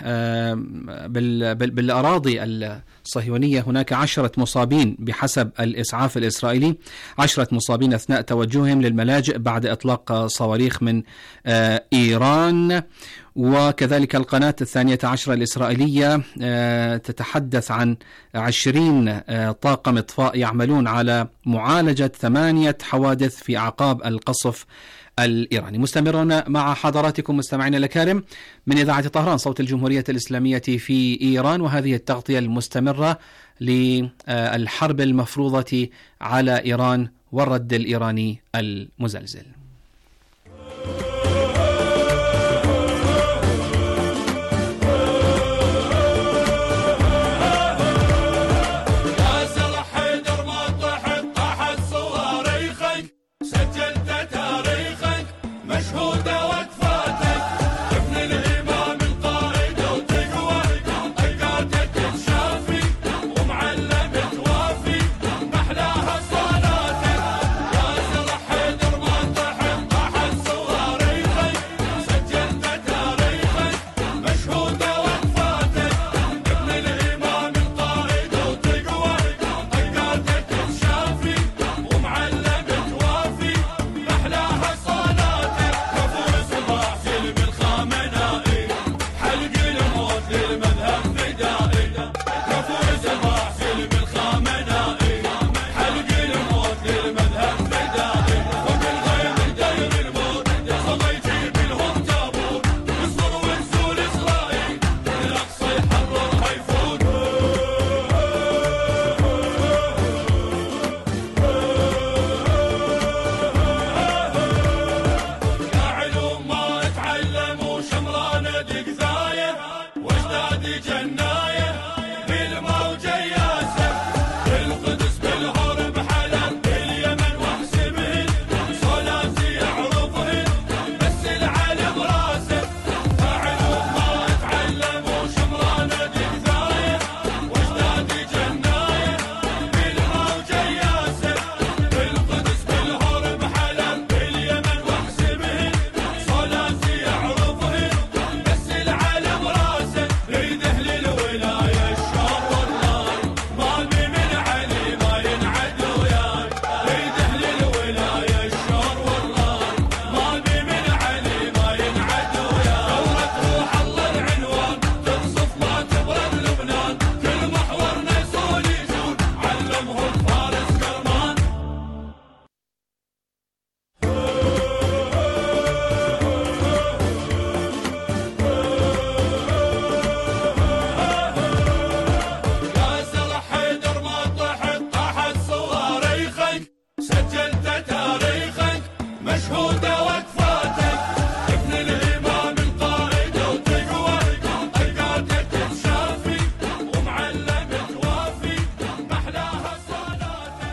بالأراضي الصهيونية هناك عشرة مصابين بحسب الإسعاف الإسرائيلي، عشرة مصابين أثناء توجههم للملاجئ بعد إطلاق صواريخ من إيران. وكذلك القناة الثانية عشرة الإسرائيلية تتحدث عن عشرين طاقم إطفاء يعملون على معالجة ثمانية حوادث في أعقاب القصف الإيراني. مستمرون مع حضراتكم مستمعين الكرام من إذاعة طهران صوت الجمهورية الإسلامية في إيران، وهذه التغطية المستمرة للحرب المفروضة على إيران والرد الإيراني المزلزل. سجلت تاريخك مشهودة وقفاتك ابن الإيمان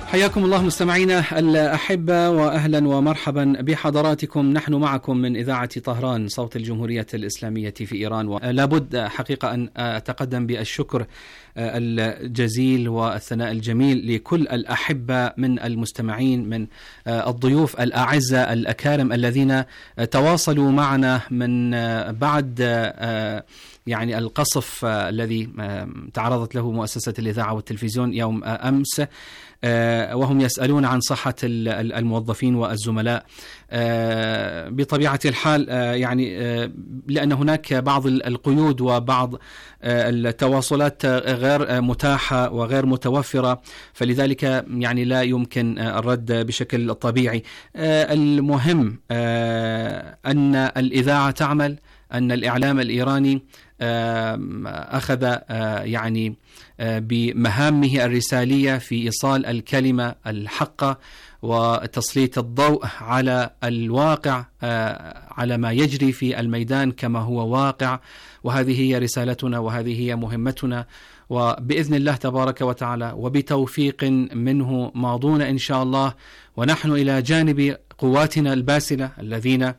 حياكم الله مستمعينا الأحبة، وأهلا ومرحبا بحضراتكم. نحن معكم من إذاعة طهران صوت الجمهورية الإسلامية في إيران. ولا بد حقيقة أن أتقدم بالشكر الجزيل والثناء الجميل لكل الأحبة من المستمعين، من الضيوف الأعزة الأكارم الذين تواصلوا معنا من بعد يعني القصف الذي تعرضت له مؤسسة الإذاعة والتلفزيون يوم أمس، وهم يسألون عن صحة الموظفين والزملاء. بطبيعة الحال يعني لأن هناك بعض القيود وبعض التواصلات غير متاحة وغير متوفرة، فلذلك يعني لا يمكن الرد بشكل طبيعي. المهم أن الإذاعة تعمل، أن الإعلام الإيراني أخذ يعني بمهامه الرسالية في إيصال الكلمة الحقة وتسليط الضوء على الواقع، على ما يجري في الميدان كما هو واقع، وهذه هي رسالتنا وهذه هي مهمتنا. وبإذن الله تبارك وتعالى وبتوفيق منه ماضون إن شاء الله، ونحن إلى جانب قواتنا الباسلة الذين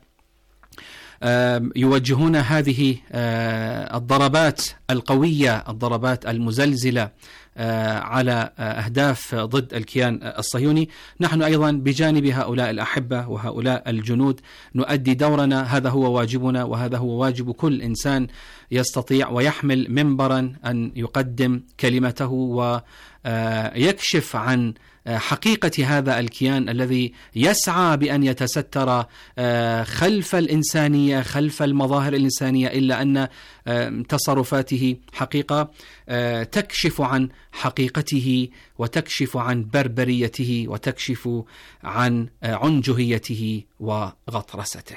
يوجهون هذه الضربات القوية، الضربات المزلزلة على أهداف ضد الكيان الصهيوني. نحن أيضا بجانب هؤلاء الأحبة وهؤلاء الجنود نؤدي دورنا. هذا هو واجبنا، وهذا هو واجب كل إنسان يستطيع ويحمل منبرا أن يقدم كلمته ويكشف عن حقيقة هذا الكيان الذي يسعى بأن يتستر خلف الإنسانية، خلف المظاهر الإنسانية، إلا أن تصرفاته حقيقة تكشف عن حقيقته وتكشف عن بربريته وتكشف عن عنجهيته وغطرسته.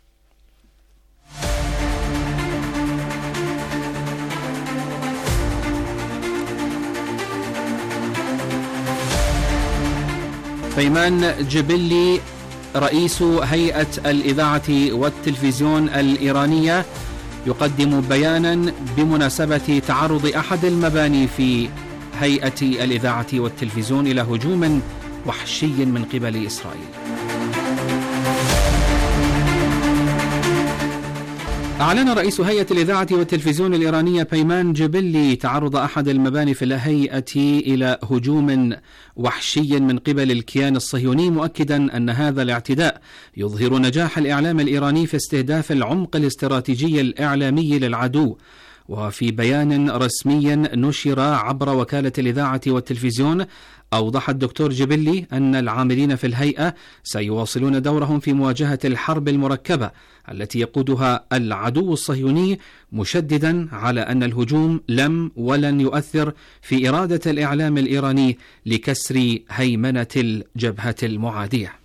بيمان جبلي رئيس هيئة الإذاعة والتلفزيون الإيرانية يقدم بيانا بمناسبة تعرض أحد المباني في هيئة الإذاعة والتلفزيون إلى هجوم وحشي من قبل إسرائيل. أعلن رئيس هيئة الإذاعة والتلفزيون الإيرانية بيمان جبلي تعرض أحد المباني في الهيئة إلى هجوم وحشي من قبل الكيان الصهيوني، مؤكدا أن هذا الاعتداء يظهر نجاح الإعلام الإيراني في استهداف العمق الاستراتيجي الإعلامي للعدو. وفي بيان رسمي نشر عبر وكالة الإذاعة والتلفزيون، أوضح الدكتور جبلي أن العاملين في الهيئة سيواصلون دورهم في مواجهة الحرب المركبة التي يقودها العدو الصهيوني، مشددا على أن الهجوم لم ولن يؤثر في إرادة الإعلام الإيراني لكسر هيمنة الجبهة المعادية.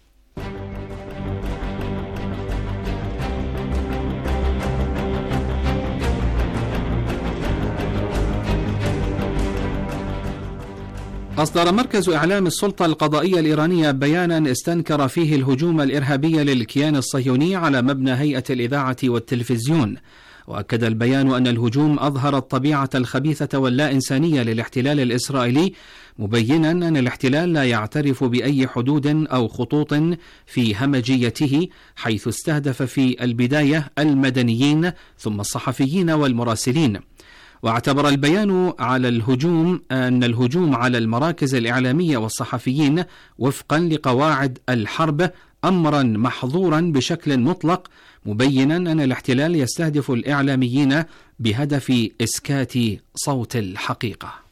أصدر مركز إعلام السلطة القضائية الإيرانية بيانا استنكر فيه الهجوم الإرهابي للكيان الصهيوني على مبنى هيئة الإذاعة والتلفزيون. وأكد البيان أن الهجوم أظهر الطبيعة الخبيثة واللا إنسانية للاحتلال الإسرائيلي، مبينا أن الاحتلال لا يعترف بأي حدود أو خطوط في همجيته، حيث استهدف في البداية المدنيين ثم الصحفيين والمراسلين. واعتبر البيان على الهجوم أن الهجوم على المراكز الإعلامية والصحفيين وفقا لقواعد الحرب أمرا محظورا بشكل مطلق، مبينا أن الاحتلال يستهدف الإعلاميين بهدف إسكات صوت الحقيقة.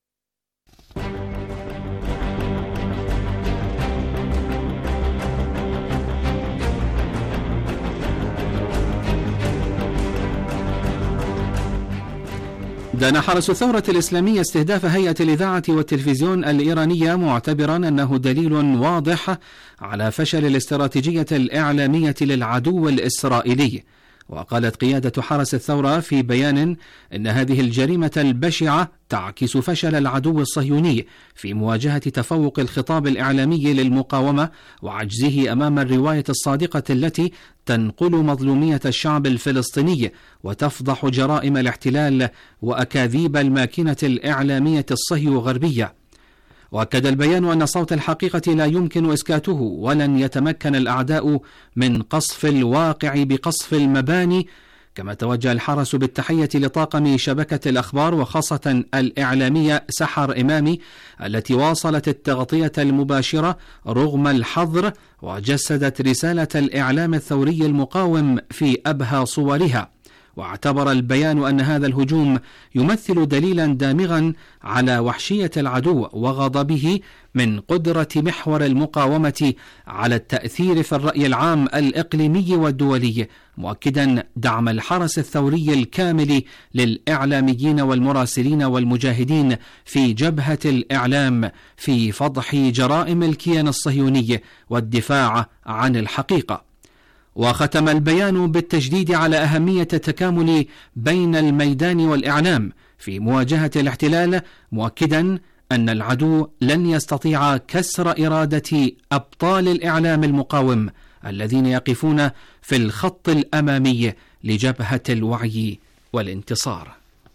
دان حرس الثورة الإسلامية استهداف هيئة الإذاعة والتلفزيون الإيرانية، معتبرا أنه دليل واضح على فشل الاستراتيجية الإعلامية للعدو الإسرائيلي. وقالت قيادة حرس الثورة في بيان إن هذه الجريمة البشعة تعكس فشل العدو الصهيوني في مواجهة تفوق الخطاب الإعلامي للمقاومة وعجزه أمام الرواية الصادقة التي تنقل مظلومية الشعب الفلسطيني وتفضح جرائم الاحتلال وأكاذيب الماكينة الإعلامية الصهيو-غربية. وأكد البيان أن صوت الحقيقة لا يمكن إسكاته، ولن يتمكن الأعداء من قصف الواقع بقصف المباني. كما توجه الحرس بالتحية لطاقم شبكة الأخبار وخاصة الإعلامية سحر إمامي التي واصلت التغطية المباشرة رغم الحظر، وجسدت رسالة الإعلام الثوري المقاوم في أبهى صورها. واعتبر البيان أن هذا الهجوم يمثل دليلا دامغا على وحشية العدو وغضبه من قدرة محور المقاومة على التأثير في الرأي العام الإقليمي والدولي، مؤكدا دعم الحرس الثوري الكامل للإعلاميين والمراسلين والمجاهدين في جبهة الإعلام في فضح جرائم الكيان الصهيوني والدفاع عن الحقيقة. وختم البيان بالتشديد على أهمية التكامل بين الميدان والإعلام في مواجهة الاحتلال، مؤكدا أن العدو لن يستطيع كسر إرادة أبطال الإعلام المقاوم الذين يقفون في الخط الأمامي لجبهة الوعي والانتصار.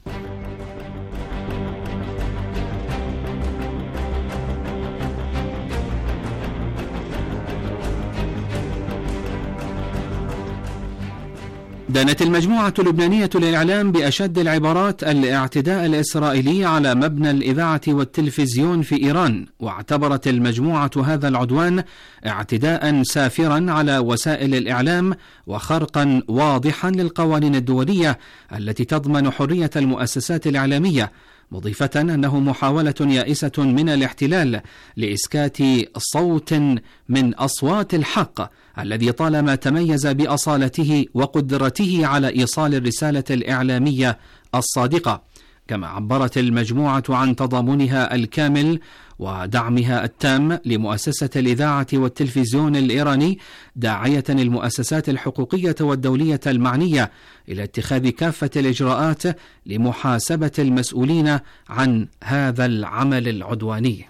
دانت المجموعة اللبنانية للإعلام بأشد العبارات الاعتداء الإسرائيلي على مبنى الإذاعة والتلفزيون في إيران، واعتبرت المجموعة هذا العدوان اعتداء سافرا على وسائل الإعلام وخرقا واضحا للقوانين الدولية التي تضمن حرية المؤسسات الإعلامية، مضيفة أنه محاولة يائسة من الاحتلال لإسكات صوت من أصوات الحق الذي طالما تميز بأصالته وقدرته على إيصال الرسالة الإعلامية الصادقة. كما عبرت المجموعة عن تضامنها الكامل ودعمها التام لمؤسسة الإذاعة والتلفزيون الإيراني، داعية المؤسسات الحقوقية والدولية المعنية إلى اتخاذ كافة الإجراءات لمحاسبة المسؤولين عن هذا العمل العدواني.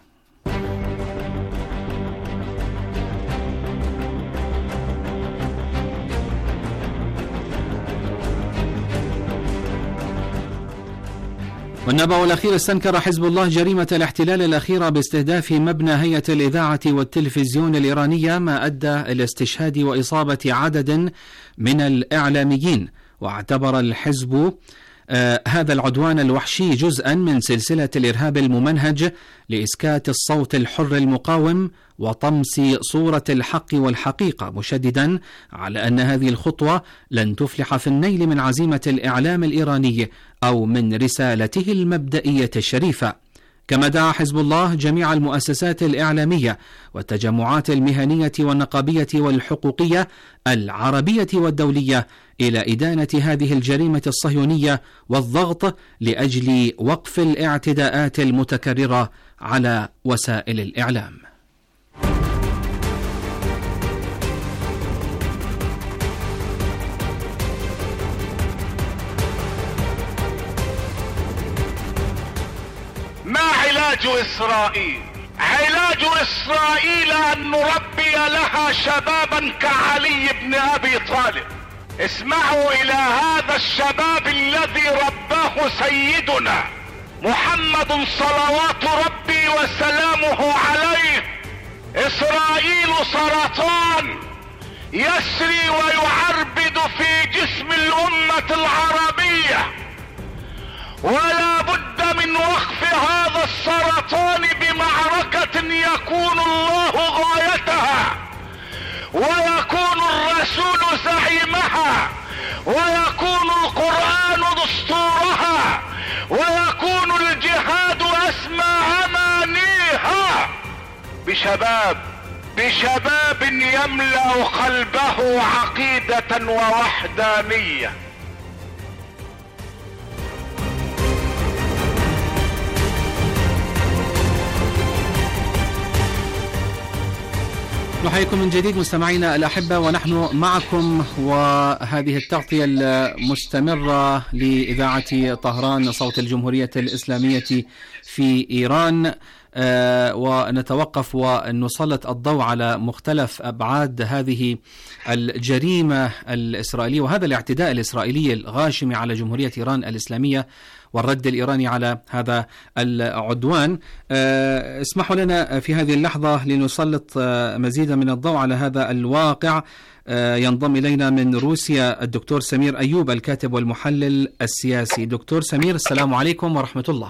والنبأ الأخير: استنكر حزب الله جريمة الاحتلال الأخيرة باستهداف مبنى هيئة الإذاعة والتلفزيون الإيرانية، ما أدى إلى استشهاد وإصابة عدد من الإعلاميين. واعتبر الحزب آه هذا العدوان الوحشي جزءا من سلسلة الإرهاب الممنهج لإسكات الصوت الحر المقاوم وطمس صورة الحق والحقيقة، مشددا على أن هذه الخطوة لن تفلح في النيل من عزيمة الإعلام الإيراني أو من رسالته المبدئية الشريفة. كما دعا حزب الله جميع المؤسسات الإعلامية والتجمعات المهنية والنقابية والحقوقية العربية والدولية إلى إدانة هذه الجريمة الصهيونية والضغط لأجل وقف الاعتداءات المتكررة على وسائل الإعلام. ما علاج إسرائيل؟ علاج إسرائيل أن نربي لها شبابا كعلي بن أبي طالب. اسمعوا إلى هذا الشباب الذي رباه سيدنا محمد صلوات ربي وسلامه عليه. إسرائيل سرطان يسري ويعربد في جسم الأمة العربية، ولا بد من وقف هذا السرطان بمعركة يكون الله غايتها، ويكون الرسول زعيمها، ويكون القرآن دستورها، ويكون الجهاد أسمى أمانيها بشباب بشباب يملأ قلبه عقيدة ووحدانية. نحييكم من جديد مستمعينا الأحبة، ونحن معكم وهذه التغطية المستمرة لإذاعة طهران صوت الجمهورية الإسلامية في إيران. ونتوقف ونسلط الضوء على مختلف أبعاد هذه الجريمة الإسرائيلية وهذا الاعتداء الإسرائيلي الغاشم على جمهورية إيران الإسلامية والرد الإيراني على هذا العدوان. اسمحوا لنا في هذه اللحظة لنسلط مزيدا من الضوء على هذا الواقع. ينضم إلينا من روسيا الدكتور سمير أيوب الكاتب والمحلل السياسي. دكتور سمير، السلام عليكم ورحمة الله.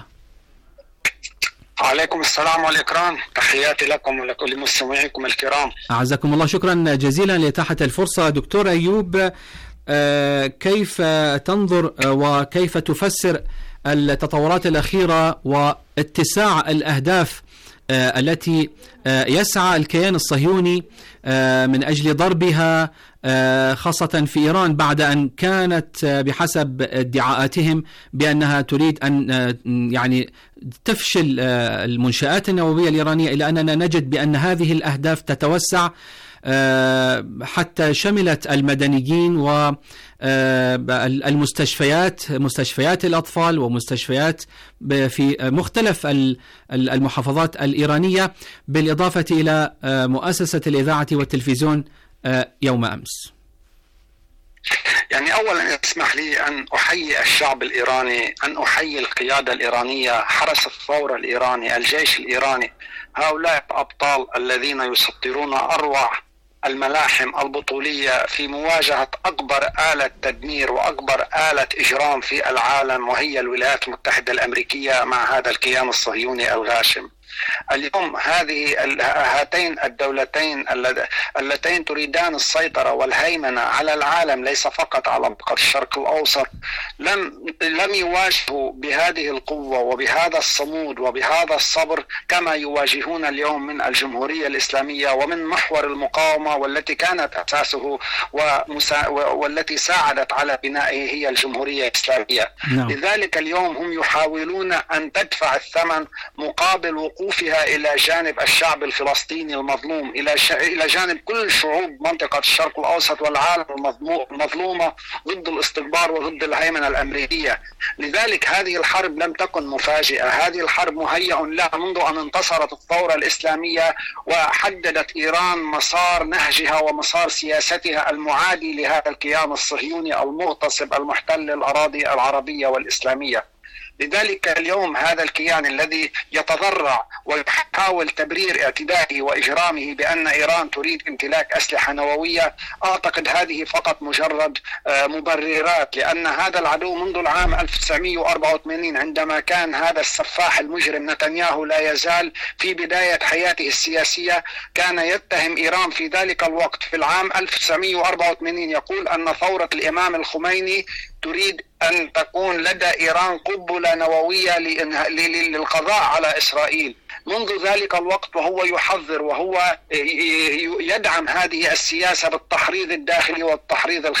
عليكم السلام والإكرام، تحياتي لكم ولكل مستمعيكم الكرام. أعزكم الله، شكرا جزيلا لإتاحة الفرصة. دكتور أيوب، كيف تنظر وكيف تفسر التطورات الأخيرة واتساع الأهداف التي يسعى الكيان الصهيوني من أجل ضربها خاصة في إيران بعد أن كانت بحسب ادعاءاتهم بأنها تريد أن يعني تفشل المنشآت النووية الإيرانية، إلى أننا نجد بأن هذه الأهداف تتوسع حتى شملت المدنيين والمستشفيات، مستشفيات الأطفال ومستشفيات في مختلف المحافظات الإيرانية، بالإضافة إلى مؤسسة الإذاعة والتلفزيون يوم أمس. يعني أولا اسمح لي أن أحيي الشعب الإيراني، أن أحيي القيادة الإيرانية، حرس الثورة الإيراني، الجيش الإيراني، هؤلاء الأبطال الذين يسطرون أروع الملاحم البطولية في مواجهة أكبر آلة تدمير وأكبر آلة إجرام في العالم، وهي الولايات المتحدة الأمريكية مع هذا الكيان الصهيوني الغاشم. اليوم هذه هاتين الدولتين اللتين تريدان السيطرة والهيمنة على العالم، ليس فقط على منطقة الشرق الأوسط، لم لم يواجهوا بهذه القوة وبهذا الصمود وبهذا الصبر كما يواجهون اليوم من الجمهورية الإسلامية ومن محور المقاومة، والتي كانت أساسه ومسا... والتي ساعدت على بنائه هي الجمهورية الإسلامية. نعم. لذلك اليوم هم يحاولون أن تدفع الثمن مقابل وقوفها إلى جانب الشعب الفلسطيني المظلوم، إلى ش... إلى جانب كل شعوب منطقة الشرق الأوسط والعالم المظلومة ضد الاستكبار وضد الهيمنة الأمريكية. لذلك هذه الحرب لم تكن مفاجئة، هذه الحرب مهيأ لها منذ أن انتصرت الثورة الإسلامية وحددت إيران مسار نهجها ومسار سياستها المعادي لهذا الكيان الصهيوني المغتصب المحتل الأراضي العربية والإسلامية. لذلك اليوم هذا الكيان الذي يتضرع ويحاول تبرير اعتدائه وإجرامه بأن إيران تريد امتلاك أسلحة نووية، أعتقد هذه فقط مجرد مبررات، لأن هذا العدو منذ العام ألف وتسعمئة وأربعة وثمانين عندما كان هذا السفاح المجرم نتنياهو لا يزال في بداية حياته السياسية كان يتهم إيران في ذلك الوقت. في العام ألف وتسعمئة وأربعة وثمانين يقول أن ثورة الإمام الخميني تريد أن تكون لدى إيران قنبلة نووية للقضاء على إسرائيل. منذ ذلك الوقت وهو يحذر وهو يدعم هذه السياسة بالتحريض الداخلي والتحريض الخارجي.